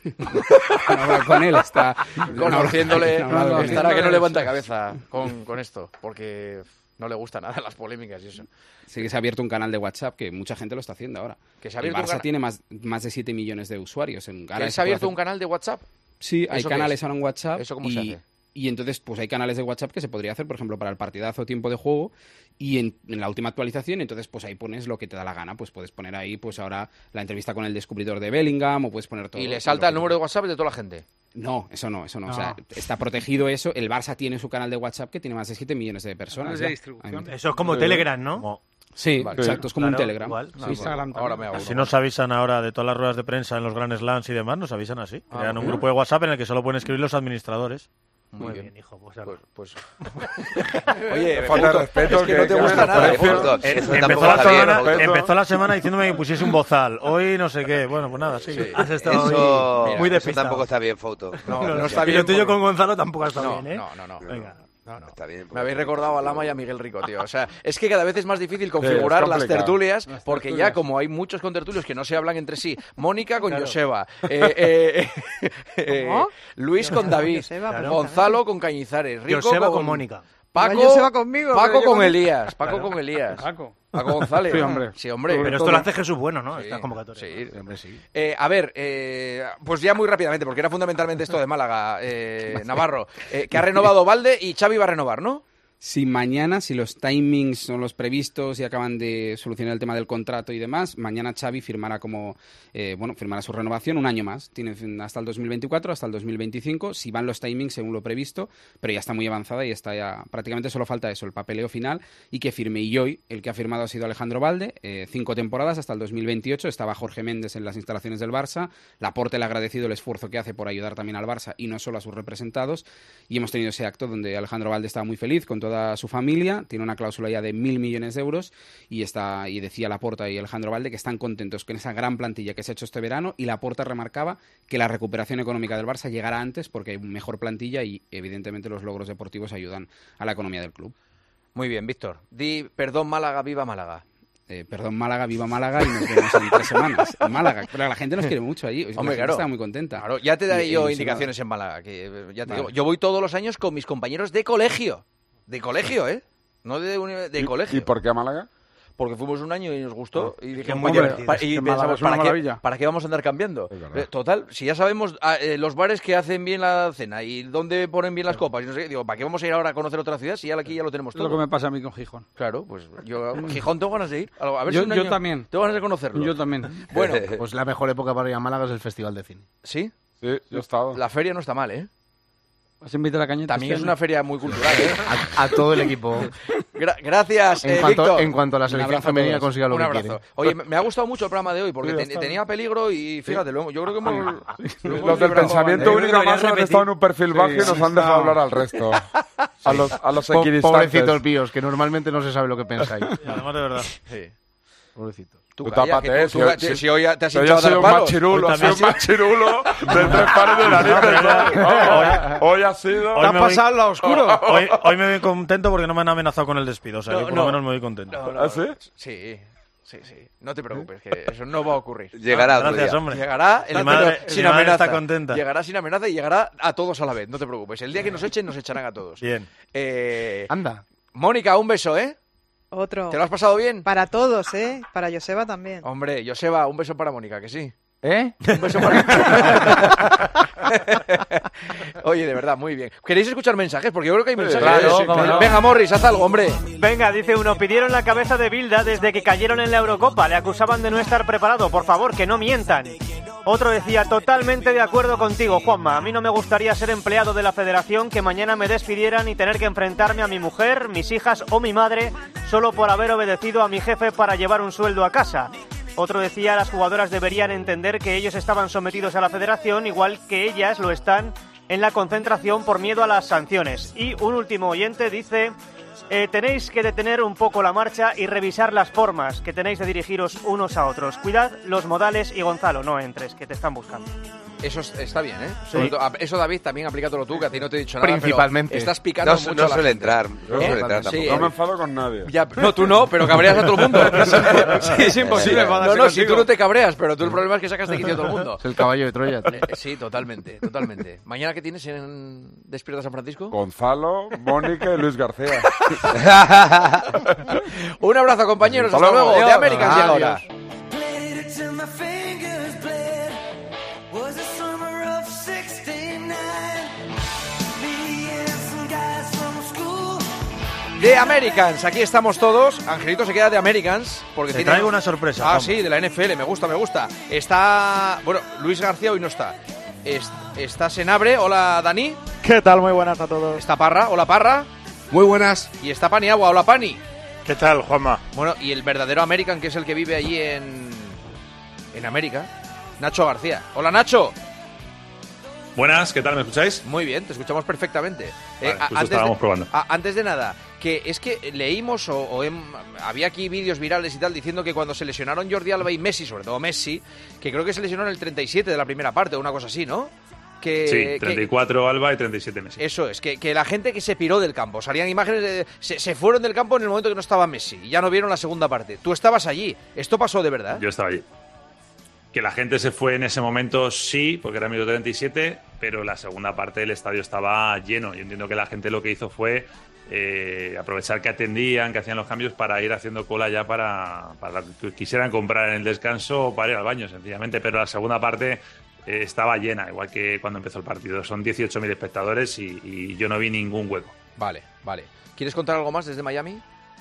No hablo con él, está... Conociéndole, no hablo con él. estará que no levanta cabeza con, con esto, porque no le gusta nada las polémicas y eso. Sí que se ha abierto un canal de WhatsApp que mucha gente lo está haciendo ahora. Que se ha el abierto un Barça cana- tiene más, más de siete millones de usuarios. En, ¿Que se ha abierto un canal de WhatsApp? Sí, hay ¿Eso qué canales es? ahora en WhatsApp. ¿Eso cómo y, se hace? Y entonces, pues hay canales de WhatsApp que se podría hacer, por ejemplo, para el partidazo tiempo de juego. Y en, en la última actualización, entonces, pues ahí pones lo que te da la gana. Pues puedes poner ahí, pues ahora la entrevista con el descubridor de Bellingham, o puedes poner todo. Y le salta el número de WhatsApp de toda la gente. No, eso no, eso no. No. O sea, está protegido eso. El Barça tiene su canal de WhatsApp que tiene más de siete millones de personas. Canales de ya. distribución. Ahí. Eso es como Telegram, ¿no? Sí, Vale. exacto, es como un Claro, Telegram. igual. Sí, No, sí. Instagram Ahora me hago Si nos avisan ahora de todas las ruedas de prensa en los Grand Slams y demás, nos avisan así. Ah, Crean un ¿sí? grupo de WhatsApp en el que solo pueden escribir los administradores. Muy, Muy bien. bien, hijo. Pues, Pues, pues... Oye, falta de respeto, es que, que- no te que gusta no nada. te gusta. Fausto. Eso Eh, tampoco empezó, está la bien, semana, Fausto. empezó la semana diciéndome que pusiese un bozal. Hoy no sé qué. Bueno, pues nada, sí. Has estado Eso, hoy muy eso despistado. tampoco está bien, Foto. No, No, no, no, está y bien. lo tuyo porque- con Gonzalo tampoco ha estado No, bien, ¿eh? no, no, no. Venga. No, no. Está bien. Me habéis recordado a Lama y a Miguel Rico, tío. O sea, es que cada vez es más difícil es configurar las complicado. tertulias, Las porque tertulias. ya como hay muchos contertulios que no se hablan entre sí, Mónica con Claro. Joseba, eh, eh, eh, ¿Cómo? Luis con David, Joseba, Claro. Gonzalo con Cañizares, Rico Joseba con, con Mónica. Paco, Igual Joseba conmigo, Paco pero yo con con- Elías, Paco Claro. con Elías. Paco. Paco González. Sí, hombre. Sí, hombre. Pero esto lo hace Jesús Bueno, ¿no? Sí, Esta convocatoria. sí. Hombre, sí. Eh, a ver, eh, pues ya muy rápidamente, porque era fundamentalmente esto de Málaga, eh, Navarro, eh, que ha renovado Valde y Xavi va a renovar, ¿no? Si mañana, si los timings son los previstos y acaban de solucionar el tema del contrato y demás, mañana Xavi firmará como eh, bueno, firmará su renovación un año más. Tiene hasta el dos mil veinticuatro, hasta el dos mil veinticinco, si van los timings según lo previsto, pero ya está muy avanzada y está ya prácticamente solo falta eso, el papeleo final y que firme. Y hoy el que ha firmado ha sido Alejandro Balde, eh, cinco temporadas hasta el dos mil veintiocho. Estaba Jorge Méndez en las instalaciones del Barça. Laporte le ha agradecido el esfuerzo que hace por ayudar también al Barça y no solo a sus representados. Y hemos tenido ese acto donde Alejandro Balde estaba muy feliz con toda su familia, tiene una cláusula ya de mil millones de euros y está y decía Laporta y Alejandro Balde que están contentos con esa gran plantilla que se ha hecho este verano, y Laporta remarcaba que la recuperación económica del Barça llegará antes porque hay mejor plantilla y evidentemente los logros deportivos ayudan a la economía del club. Muy bien, Víctor. Di perdón Málaga, viva Málaga. Eh, perdón Málaga, viva Málaga, y nos vemos en tres semanas en Málaga. Pero la gente nos quiere mucho allí. Hombre, la gente claro. está muy contenta. Claro, ya te daré Y- yo y indicaciones en Málaga. Que, eh, ya te Vale. digo, yo voy todos los años con mis compañeros de colegio. De colegio, ¿eh? No de, uni- de ¿Y- colegio. ¿Y por qué a Málaga? Porque fuimos un año y nos gustó. y dijimos, muy "Oye, divertido, pa- es que y Málaga pensamos, es una ¿para qué, maravilla". ¿para qué vamos a andar cambiando? Eh, Total, si ya sabemos ah, eh, los bares que hacen bien la cena y dónde ponen bien las copas, y no sé qué, digo, ¿para qué vamos a ir ahora a conocer otra ciudad si ya aquí ya lo tenemos Es todo? lo que me pasa a mí con Gijón. Claro, pues yo a Gijón tengo ganas de ir. A ver Yo- si un yo año- también. Tengo ganas de conocerlo. Yo también. Bueno, Pues la mejor época para ir a Málaga es el Festival de Cine. ¿sí? Sí, yo he estado. La feria no está mal, ¿eh? ¿Vas a invitar a Cañete? También este es año? una feria muy cultural, ¿eh? A, a todo el equipo. Gra- gracias, En eh, cuanto- Víctor. en cuanto a la Un selección abrazo a femenina todos. consiga lo Un que abrazo. quiere. Oye, me me ha gustado mucho el programa de hoy porque Sí, ya te- está. tenía peligro y fíjate, lo hemos- yo creo que hemos... lo hemos Los del librado. pensamiento Yo creo que único deberías más han repetir. estado en un perfil bajo y Sí, nos sí, han dejado está. hablar al resto. A los, a los Po- equidistantes. Pobrecitos píos, que normalmente no se sabe lo que pensáis. Y además de verdad. Sí. Pobrecitos. Tú Tú calla, tápate, que tú- si tú- hoy- si- si- si hoy te has si hoy hinchado ha sido de un palos. machirulo, Hoy ha sido un también machirulo de tres pares de narices. Hoy, hoy ha sido... Hoy ¿Te has me voy- pasado al lado oscuro? Hoy, hoy me voy contento porque no me han amenazado con el despido. O sea, No, que por no. lo menos me voy contento. No, no. ¿Ah, sí? Sí, sí, sí. No te preocupes, que eso no va a ocurrir. Llegará otro Gracias, día. hombre. Llegará el Mi madre- sin mi madre amenaza. está contenta. Llegará sin amenaza y llegará a todos a la vez, no te preocupes. El día que nos echen, nos echarán a todos. Bien. Eh, Anda. Mónica, un beso, ¿eh? Otro. ¿Te lo has pasado bien? Para todos, ¿eh? Para Joseba también. Hombre, Joseba, un beso para Mónica, que sí. ¿Eh? Un beso para... Oye, de verdad, muy bien. ¿Queréis escuchar mensajes? Porque yo creo que hay mensajes. claro, Sí, cómo sí. no. Venga, Morris, haz algo, hombre. Venga, dice uno, pidieron la cabeza de Bilda desde que cayeron en la Eurocopa. Le acusaban de no estar preparado. Por favor, que no mientan. Otro decía, totalmente de acuerdo contigo, Juanma. A mí no me gustaría ser empleado de la federación, que mañana me despidieran y tener que enfrentarme a mi mujer, mis hijas o mi madre solo por haber obedecido a mi jefe para llevar un sueldo a casa. Otro decía, las jugadoras deberían entender que ellos estaban sometidos a la federación, igual que ellas lo están en la concentración por miedo a las sanciones. Y un último oyente dice... Eh, tenéis que detener un poco la marcha y revisar las formas que tenéis de dirigiros unos a otros. Cuidad los modales y Gonzalo, no entres, que te están buscando. Eso es- está bien, ¿eh? Sí. Sobre todo- a- eso, David, también aplícatelo tú, que a ti no te he dicho nada. pero Principalmente. estás picando No, mucho no a la suele gente. entrar. No ¿Eh? suele entrar Sí, tampoco. No me enfado con nadie. Ya, no, tú no, pero cabreas a todo el mundo. Sí, es imposible No, enfadarse no, si contigo. tú no te cabreas, pero tú el problema es que sacas de quicio a todo el mundo. Es el caballo de Troya. tío. Eh, Sí, totalmente, totalmente. ¿Mañana qué tienes en Despierta San Francisco? Gonzalo, Mónica y Luis García. Un abrazo, compañeros. Hasta Hasta luego. luego. De Adiós. América llega ahora. De Americans, aquí estamos todos. Angelito se queda de Americans porque Te tiene... traigo una sorpresa, Ah, Juanma. sí, de la N F L, me gusta, me gusta. Está, bueno, Luis García hoy no está. Es- está Senabre, hola Dani. ¿Qué tal? Muy buenas a todos. Está Parra, hola Parra. Muy buenas. Y está Paniagua, hola Pani. ¿Qué tal, Juanma? Bueno, y el verdadero American, que es el que vive allí en en América, Nacho García. Hola Nacho. Buenas, ¿qué tal? ¿Me escucháis? Muy bien, te escuchamos perfectamente. Vale, a- justo estábamos de, probando. a- antes de nada, que es que leímos o, o hem- había aquí vídeos virales y tal diciendo que cuando se lesionaron Jordi Alba y Messi, sobre todo Messi, que creo que se lesionó en el treinta y siete de la primera parte o una cosa así, ¿no? Que, Sí, que- treinta y cuatro Alba y treinta y siete Messi. eso es, que, que la gente que se piró del campo, salían imágenes de... Se, se fueron del campo en el momento que no estaba Messi y ya no vieron la segunda parte. Tú estabas allí. ¿Esto pasó de verdad? Yo estaba allí. Que la gente se fue en ese momento, sí, porque era minuto treinta y siete, pero la segunda parte del estadio estaba lleno. Yo entiendo que la gente lo que hizo fue eh, aprovechar que atendían, que hacían los cambios para ir haciendo cola ya para, para que quisieran comprar en el descanso o para ir al baño, sencillamente. Pero la segunda parte eh, estaba llena, igual que cuando empezó el partido. Son dieciocho mil espectadores y, y yo no vi ningún hueco. Vale, vale. ¿Quieres contar algo más desde Miami?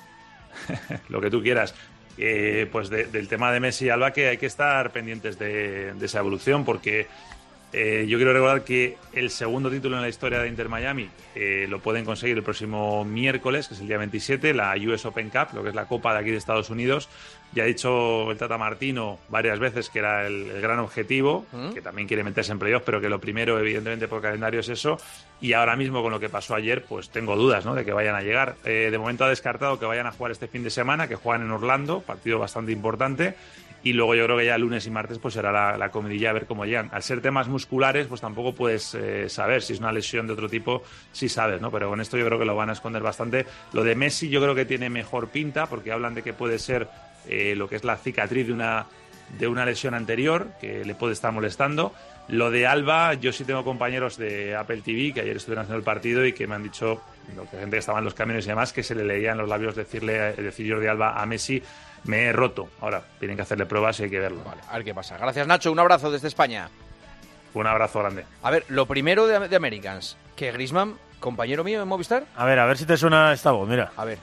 Lo que tú quieras. Eh, pues de, del tema de Messi y Alba, que hay que estar pendientes de, de esa evolución, porque eh, yo quiero recordar que el segundo título en la historia de Inter Miami eh, lo pueden conseguir el próximo miércoles, que es el día veintisiete, la U S Open Cup, lo que es la Copa de aquí de Estados Unidos. Ya ha dicho el Tata Martino varias veces que era el, el gran objetivo, ¿Mm? que también quiere meterse en playoff, pero que lo primero, evidentemente, por calendario es eso. Y ahora mismo, con lo que pasó ayer, pues tengo dudas, ¿no?, de que vayan a llegar. Eh, de momento ha descartado que vayan a jugar este fin de semana, que juegan en Orlando, partido bastante importante. Y luego yo creo que ya lunes y martes pues será la, la comidilla a ver cómo llegan. Al ser temas musculares, pues tampoco puedes eh, saber si es una lesión de otro tipo, sí sabes, ¿no? Pero con esto yo creo que lo van a esconder bastante. Lo de Messi yo creo que tiene mejor pinta, porque hablan de que puede ser eh, lo que es la cicatriz de una, de una lesión anterior, que le puede estar molestando. Lo de Alba, yo sí tengo compañeros de Apple T V que ayer estuvieron haciendo el partido y que me han dicho, lo que gente que estaba en los camiones y demás, que se le leía en los labios decirle, decir Jordi Alba a Messi: me he roto. Ahora tienen que hacerle pruebas y hay que verlo. Vale, a ver qué pasa. Gracias, Nacho. Un abrazo desde España. Un abrazo grande. A ver, lo primero de, de Americans, que Griezmann, compañero mío en Movistar. A ver, a ver si te suena esta voz, mira. A ver.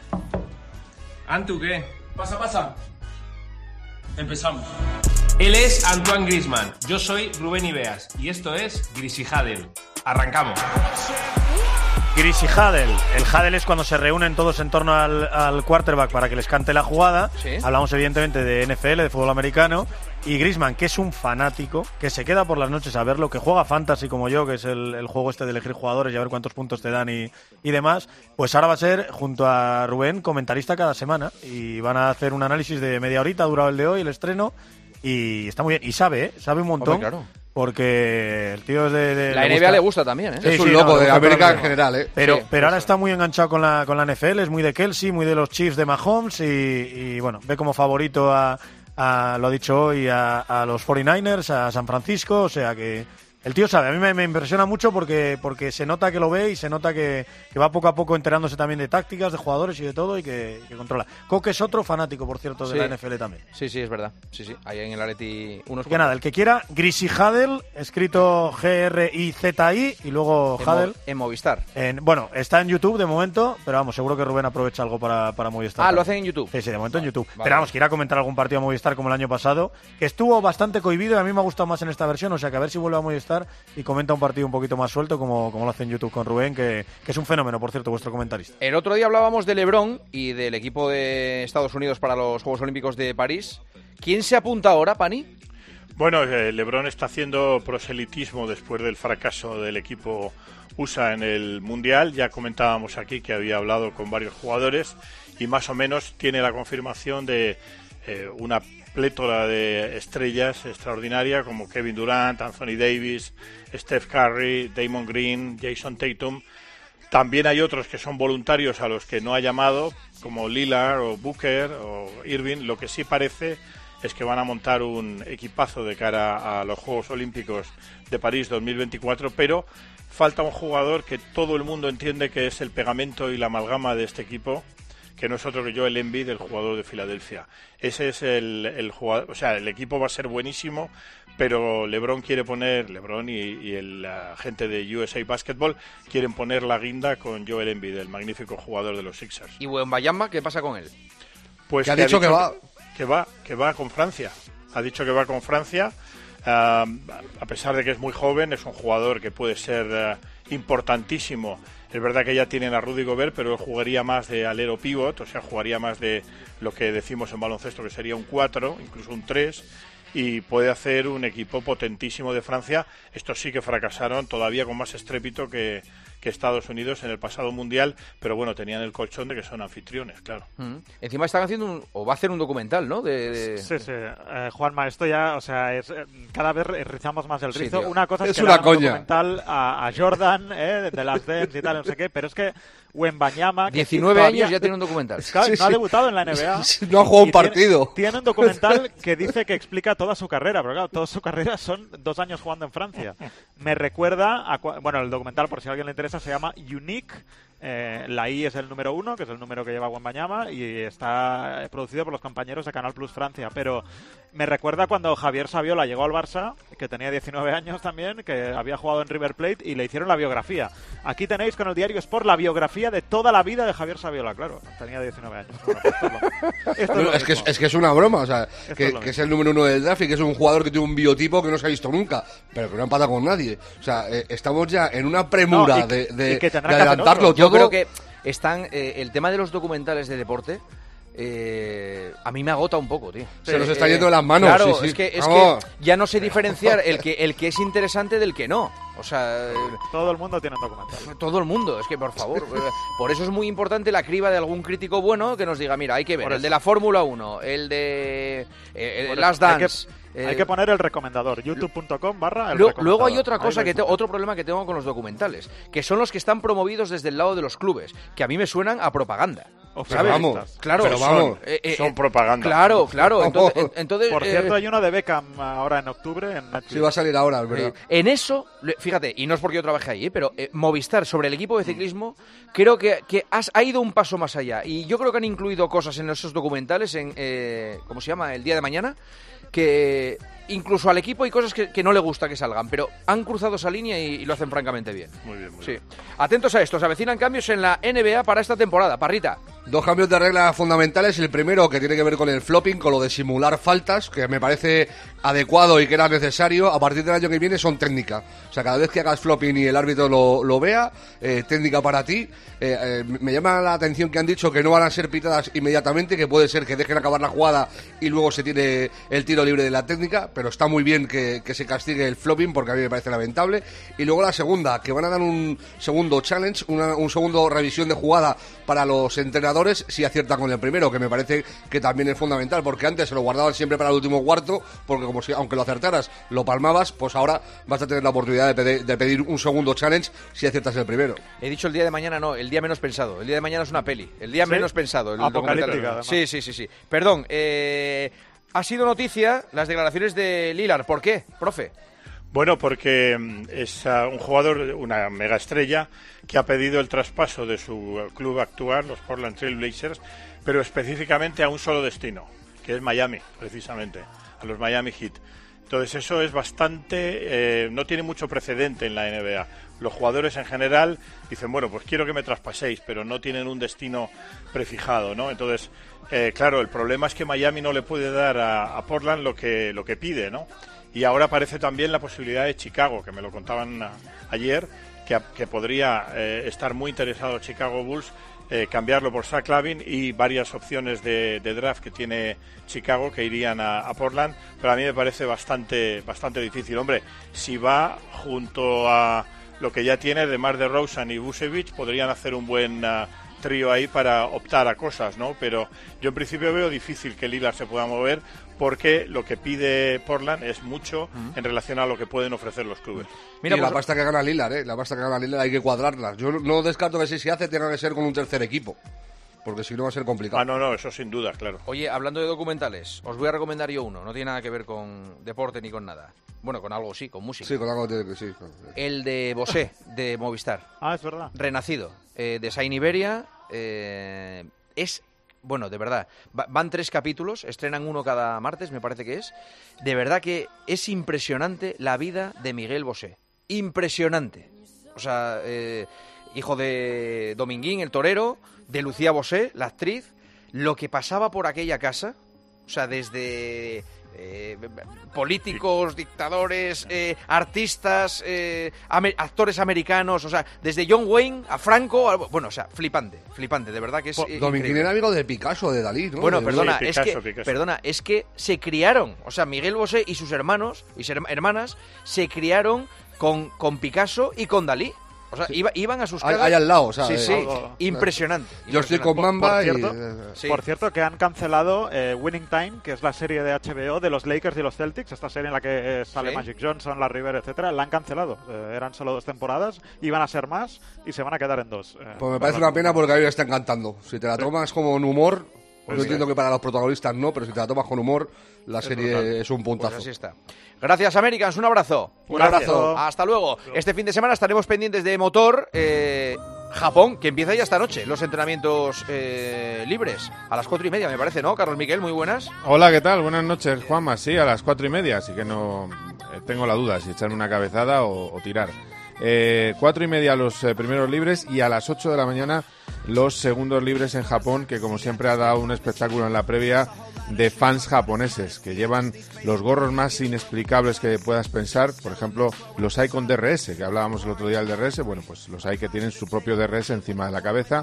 ¿Antu qué? Pasa, pasa. Empezamos. Él es Antoine Griezmann, yo soy Rubén Ibeas y esto es Gris y Hadel. Arrancamos. Gris y Hadel. El Hadel es cuando se reúnen todos en torno al, al quarterback para que les cante la jugada. ¿Sí? Hablamos evidentemente de N F L, de fútbol americano. Y Griezmann, que es un fanático, que se queda por las noches a verlo, que juega fantasy como yo, que es el, el juego este de elegir jugadores y a ver cuántos puntos te dan y, y demás, pues ahora va a ser, junto a Rubén, comentarista cada semana. Y van a hacer un análisis de media horita, ha durado el de hoy, el estreno. Y está muy bien. Y sabe, ¿eh? Sabe un montón. Hombre, claro. Porque el tío es de... de la N B A gusta. le gusta también, ¿eh? Sí, es un sí, loco no, de América en general, ¿eh? Pero, sí, pero ahora está muy enganchado con la, con la N F L, es muy de Kelsey, muy de los Chiefs de Mahomes y, y bueno, ve como favorito a, a lo ha dicho hoy, a, a los cuarenta y nueve ers, a San Francisco, o sea que... El tío sabe, a mí me, me impresiona mucho porque, porque se nota que lo ve y se nota que, que va poco a poco enterándose también de tácticas, de jugadores y de todo y que, que controla. Coque es otro fanático, por cierto, de sí. la N F L también. Sí, sí, es verdad. Sí, sí, ahí en el Atleti unos... Que nada, el que quiera, Gris y Hadel, escrito G R I Z I y luego en Hadel. Mo en Movistar. En, bueno, está en YouTube de momento, pero vamos, seguro que Rubén aprovecha algo para, para Movistar. Ah, también. ¿lo hacen en YouTube? Sí, sí, de momento vale, en YouTube. Vale, pero vamos, vale. que irá a comentar algún partido a Movistar como el año pasado, que estuvo bastante cohibido y a mí me ha gustado más en esta versión, o sea que a ver si vuelve a Movistar y comenta un partido un poquito más suelto como, como lo hace en YouTube con Rubén, que, que es un fenómeno, por cierto, vuestro comentarista. El otro día hablábamos de LeBron y del equipo de Estados Unidos para los Juegos Olímpicos de París. ¿Quién se apunta ahora, Pani? Bueno, eh, LeBron está haciendo proselitismo después del fracaso del equipo U S A en el Mundial. Ya comentábamos aquí que había hablado con varios jugadores y más o menos tiene la confirmación de eh, una plétora de estrellas extraordinaria como Kevin Durant, Anthony Davis, Steph Curry, Damon Green, Jason Tatum. También hay otros que son voluntarios a los que no ha llamado, como Lillard o Booker o Irving. Lo que sí parece es que van a montar un equipazo de cara a los Juegos Olímpicos de París dos mil veinticuatro, pero falta un jugador que todo el mundo entiende que es el pegamento y la amalgama de este equipo, que no es otro que Joel Embiid, el jugador de Filadelfia. Ese es el, el jugador, o sea, el equipo va a ser buenísimo, pero LeBron quiere poner, LeBron y, y el la gente de U S A Basketball quieren poner la guinda con Joel Embiid, el magnífico jugador de los Sixers. ¿Y Wembanyama, qué pasa con él? Pues que ha que dicho, ha dicho que va. Que, que va, que va con Francia. Ha dicho que va con Francia. Uh, a pesar de que es muy joven, es un jugador que puede ser uh, importantísimo. Es verdad que ya tienen a Rudy Gobert, pero él jugaría más de alero pivot, o sea, jugaría más de lo que decimos en baloncesto, que sería un cuatro, incluso un tres, y puede hacer un equipo potentísimo de Francia. Estos sí que fracasaron todavía con más estrépito que, que Estados Unidos en el pasado Mundial, pero bueno, tenían el colchón de que son anfitriones, claro. Mm. Encima están haciendo, un, o va a hacer un documental, ¿no? De, de... Sí, sí. Eh, Juanma, esto ya, o sea, es, eh, cada vez rizamos más el rizo. Sí, una cosa es, es que una le hagan un coña. documental a, a Jordan, eh, de las Dance y tal, no sé qué, pero es que Wembanyama... diecinueve todavía, años ya tiene un documental. Claro, Sí, no sí. ha debutado en la N B A. No ha jugado un Y tiene- partido. Tiene un documental que dice que explica toda su carrera, pero claro, toda su carrera son dos años jugando en Francia. Me recuerda a... cua- Bueno, el documental, por si a alguien le interesa, se llama Unique, Eh, la I es el número uno, que es el número que lleva Wembanyama, y está producido por los compañeros de Canal Plus Francia. Pero me recuerda cuando Javier Saviola llegó al Barça, que tenía diecinueve años también, que había jugado en River Plate, y le hicieron la biografía. Aquí tenéis con el diario Sport la biografía de toda la vida de Javier Saviola, claro, tenía diecinueve años. Bueno, esto es, lo, esto no, es, es, que es, es que es una broma, o sea, que es, que es el número uno del draft y que es un jugador que tiene un biotipo que no se ha visto nunca, pero que no empata con nadie. O sea, eh, estamos ya en una premura no, que, de, de, de adelantarlo todo. Yo creo que están eh, el tema de los documentales de deporte. Eh, a mí me agota un poco, tío. Se nos está yendo de las manos. Claro, sí, sí. es, que, es que ya no sé diferenciar el que el que es interesante del que no. O sea, todo el mundo tiene un documental. Todo el mundo, es que por favor. Por eso es muy importante la criba de algún crítico bueno que nos diga, mira, hay que ver el de la Fórmula uno, el de eh, el Last Dance. Hay que, eh, hay que poner el recomendador, youtube punto com barra el lo, recomendador. Luego hay otra cosa, que te, otro problema que tengo con los documentales, que son los que están promovidos desde el lado de los clubes, que a mí me suenan a propaganda. ¿Sabes? Vamos, claro, pero vamos, son, eh, eh, son propaganda. Claro, claro. Entonces, entonces por cierto, eh, hay uno de Beckham ahora en octubre en Netflix. Sí, va a salir ahora, es verdad. Eh, en eso, fíjate, y no es porque yo trabaje ahí, ¿eh? pero eh, Movistar sobre el equipo de ciclismo, creo que, que has, ha ido un paso más allá. Y yo creo que han incluido cosas en esos documentales, en eh, ¿cómo se llama? El día de mañana, que incluso al equipo hay cosas que, que no le gusta que salgan, pero han cruzado esa línea y, y lo hacen francamente bien. Muy bien, muy sí. bien. Atentos a esto, se avecinan cambios en la N B A para esta temporada. Parrita. Dos cambios de reglas fundamentales. El primero, que tiene que ver con el flopping, con lo de simular faltas, que me parece adecuado y que era necesario. A partir del año que viene son técnicas. O sea, cada vez que hagas flopping y el árbitro lo, lo vea, eh, técnica para ti. Eh, eh, me llama la atención que han dicho que no van a ser pitadas inmediatamente, que puede ser que dejen acabar la jugada y luego se tire el tiro libre de la técnica, pero está muy bien que, que se castigue el flopping porque a mí me parece lamentable. Y luego la segunda, que van a dar un segundo challenge, una, un segundo revisión de jugada para los entrenadores si aciertan con el primero, que me parece que también es fundamental, porque antes se lo guardaban siempre para el último cuarto, porque como si aunque lo acertaras, lo palmabas, pues ahora vas a tener la oportunidad de pedir, de pedir un segundo challenge si aciertas el primero. He dicho el día de mañana, no, el día menos pensado. El día de mañana es una peli. El día ¿Sí? menos pensado. El Apocalíptica, sí, sí, sí, sí. Perdón, eh, ha sido noticia las declaraciones de Lillard. ¿Por qué, profe? Bueno, porque es uh, un jugador, una mega estrella, que ha pedido el traspaso de su club actual, los Portland Trail Blazers, pero específicamente a un solo destino, que es Miami, precisamente, a los Miami Heat. Entonces eso es bastante, eh, no tiene mucho precedente en la N B A. Los jugadores en general dicen, bueno, pues quiero que me traspaséis, pero no tienen un destino prefijado, ¿no? Entonces, eh, claro, el problema es que Miami no le puede dar a, a Portland lo que, lo que pide, ¿no? Y ahora aparece también la posibilidad de Chicago, que me lo contaban a, ayer, que, que podría eh, estar muy interesado Chicago Bulls, eh, cambiarlo por Zach Lavin y varias opciones de, de draft que tiene Chicago que irían a, a Portland, pero a mí me parece bastante, bastante difícil. Hombre, si va junto a lo que ya tiene de Mar de Rosen y Vucevic, podrían hacer un buen uh, trío ahí para optar a cosas, ¿no? Pero yo en principio veo difícil que Lillard se pueda mover, porque lo que pide Portland es mucho uh-huh. en relación a lo que pueden ofrecer los clubes. Mira, y pues, la pasta que gana Lillard, ¿eh? La pasta que gana Lillard hay que cuadrarla. Yo no descarto que si se hace tenga que ser con un tercer equipo, porque si no va a ser complicado. Ah, no, no, eso sin duda, claro. Oye, hablando de documentales, os voy a recomendar yo uno. No tiene nada que ver con deporte ni con nada. Bueno, con algo sí, con música. Sí, con algo de, sí. El de Bosé, de Movistar. Ah, es verdad. Renacido, eh, de Sain Iberia. Eh, es... Bueno, de verdad, van tres capítulos, estrenan uno cada martes, me parece que es. De verdad que es impresionante la vida de Miguel Bosé. Impresionante. O sea, eh, hijo de Dominguín, el torero, de Lucía Bosé, la actriz, lo que pasaba por aquella casa, o sea, desde... Eh, políticos, dictadores, eh, artistas, eh, amer- actores americanos, o sea, desde John Wayne a Franco, a, bueno, o sea, flipante, flipante, de verdad que es eh, Dominguín era amigo de Picasso, de Dalí, ¿no? Bueno, de... perdona, sí, Picasso, es que, Picasso. perdona, es que se criaron, o sea, Miguel Bosé y sus hermanos y sus hermanas se criaron con, con Picasso y con Dalí. O sea, sí. iba, iban a sus casas. Ahí al lado, o sea, sí, eh, sí, algo, impresionante. Yo estoy con Mamba por, por cierto, y... Eh, sí. Por cierto, que han cancelado eh, Winning Time, que es la serie de H B O de los Lakers y los Celtics, esta serie en la que eh, sale ¿Sí? Magic Johnson, Larry River, etcétera, la han cancelado. Eh, eran solo dos temporadas, iban a ser más y se van a quedar en dos. Eh, pues me parece una pena porque a mí me está encantando. Si te la tomas como un humor... Yo entiendo que para los protagonistas no, pero si te la tomas con humor, la serie brutal. es un puntazo. Pues así está. Gracias, Americans. Un abrazo. Un Gracias. abrazo. Hasta luego. Este fin de semana estaremos pendientes de motor. Eh, Japón, que empieza ya esta noche los entrenamientos eh, libres. A las cuatro y media, me parece, ¿no? Carlos Miguel, muy buenas. Hola, ¿qué tal? Buenas noches, Juanma. Sí, a las cuatro y media, así que no eh, tengo la duda si echarme una cabezada o, o tirar. Eh, cuatro y media los eh, primeros libres y a las ocho de la mañana los segundos libres en Japón, que como siempre ha dado un espectáculo en la previa de fans japoneses que llevan los gorros más inexplicables que puedas pensar. Por ejemplo, los hay con D R S, que hablábamos el otro día del D R S. Bueno, pues los hay que tienen su propio D R S encima de la cabeza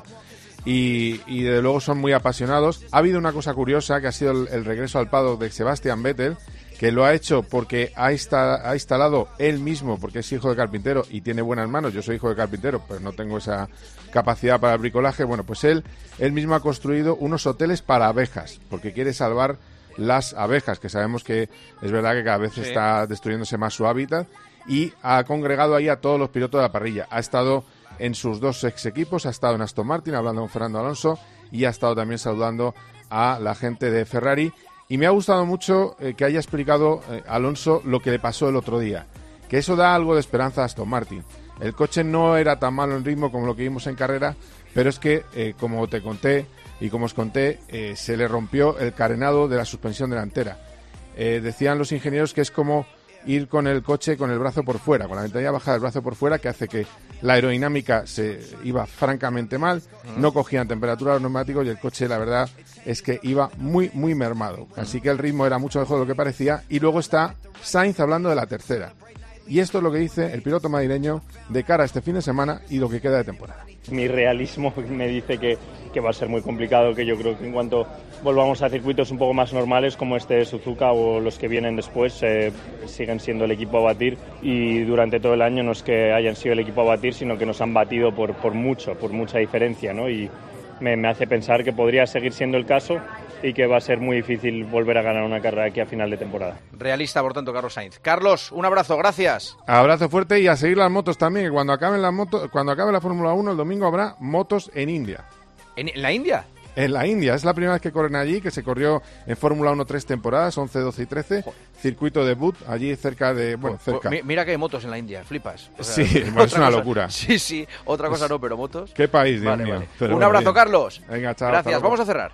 y, y desde luego son muy apasionados. Ha habido una cosa curiosa que ha sido el, el regreso al paddock de Sebastian Vettel, que lo ha hecho porque ha, insta- ha instalado él mismo, porque es hijo de carpintero y tiene buenas manos. Yo soy hijo de carpintero, pero no tengo esa capacidad para el bricolaje. Bueno, pues él, él mismo ha construido unos hoteles para abejas, porque quiere salvar las abejas, que sabemos que es verdad que cada vez Sí. está destruyéndose más su hábitat, y ha congregado ahí a todos los pilotos de la parrilla. Ha estado en sus dos ex equipos, ha estado en Aston Martin hablando con Fernando Alonso y ha estado también saludando a la gente de Ferrari. Y me ha gustado mucho eh, que haya explicado eh, Alonso lo que le pasó el otro día, que eso da algo de esperanza a Aston Martin. El coche no era tan malo en ritmo como lo que vimos en carrera, pero es que, eh, como te conté y como os conté, eh, se le rompió el carenado de la suspensión delantera. Eh, decían los ingenieros que es como ir con el coche con el brazo por fuera, con la ventanilla bajada del brazo por fuera, que hace que la aerodinámica se iba francamente mal, no cogían temperatura los neumáticos y el coche, la verdad, es que iba muy, muy mermado. Así que el ritmo era mucho mejor de lo que parecía. Y luego está Sainz hablando de la tercera. Y esto es lo que dice el piloto madrileño de cara a este fin de semana y lo que queda de temporada. Mi realismo me dice que, que va a ser muy complicado, que yo creo que en cuanto volvamos a circuitos un poco más normales como este de Suzuka o los que vienen después, eh, siguen siendo el equipo a batir, y durante todo el año no es que hayan sido el equipo a batir, sino que nos han batido por, por mucho, por mucha diferencia, ¿no? Y me, me hace pensar que podría seguir siendo el caso y que va a ser muy difícil volver a ganar una carrera aquí a final de temporada. Realista, por tanto, Carlos Sainz. Carlos, un abrazo, gracias. Abrazo fuerte y a seguir las motos también, que cuando acaben las motos, cuando acabe la Fórmula uno el domingo habrá motos en India. ¿En, en la India? En la India, es la primera vez que corren allí, que se corrió en Fórmula uno tres temporadas, once, doce y trece, circuito de Butte, allí cerca de, bueno, Pues, cerca. mi- mira que hay motos en la India, flipas. O sea, Sí, bueno, es otra una cosa- locura. Sí, sí, otra cosa no, pero motos. Qué país, Dios Vale, mío. vale. Pero Un bueno, abrazo, bien. Carlos. Venga, chao. hasta Gracias, luego. vamos a cerrar.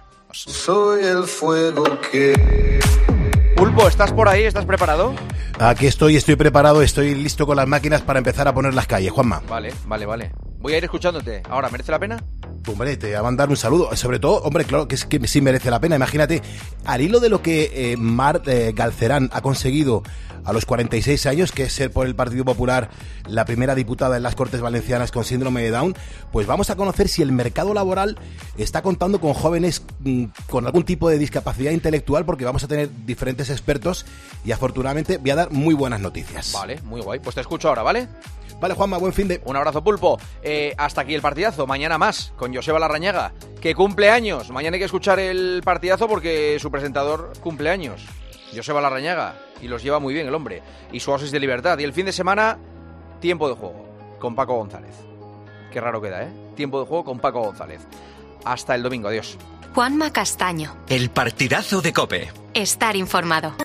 Soy el fuego que... Pulpo, ¿estás por ahí? ¿Estás preparado? Aquí estoy, estoy preparado, estoy listo con las máquinas para empezar a poner las calles, Juanma. Vale, vale, vale. Voy a ir escuchándote. Ahora, ¿merece la pena? Hombre, te voy a mandar un saludo. Sobre todo, hombre, claro que es que sí merece la pena. Imagínate, al hilo de lo que eh, Mar eh, Galcerán ha conseguido a los cuarenta y seis años, que es ser por el Partido Popular la primera diputada en las Cortes Valencianas con síndrome de Down, pues vamos a conocer si el mercado laboral está contando con jóvenes mm, con algún tipo de discapacidad intelectual, porque vamos a tener diferentes expertos y afortunadamente voy a dar muy buenas noticias. Vale, muy guay. Pues te escucho ahora, ¿vale? Vale, Juanma, buen fin de... Un abrazo, Pulpo. Eh, hasta aquí el partidazo. Mañana más con Joseba Larrañaga, que cumple años. Mañana hay que escuchar el partidazo porque su presentador cumple años. Joseba Larrañaga. Y los lleva muy bien el hombre. Y su oasis de libertad. Y el fin de semana, tiempo de juego con Paco González. Qué raro queda, ¿eh? Tiempo de juego con Paco González. Hasta el domingo. Adiós. Juanma Castaño. El partidazo de COPE. Estar informado.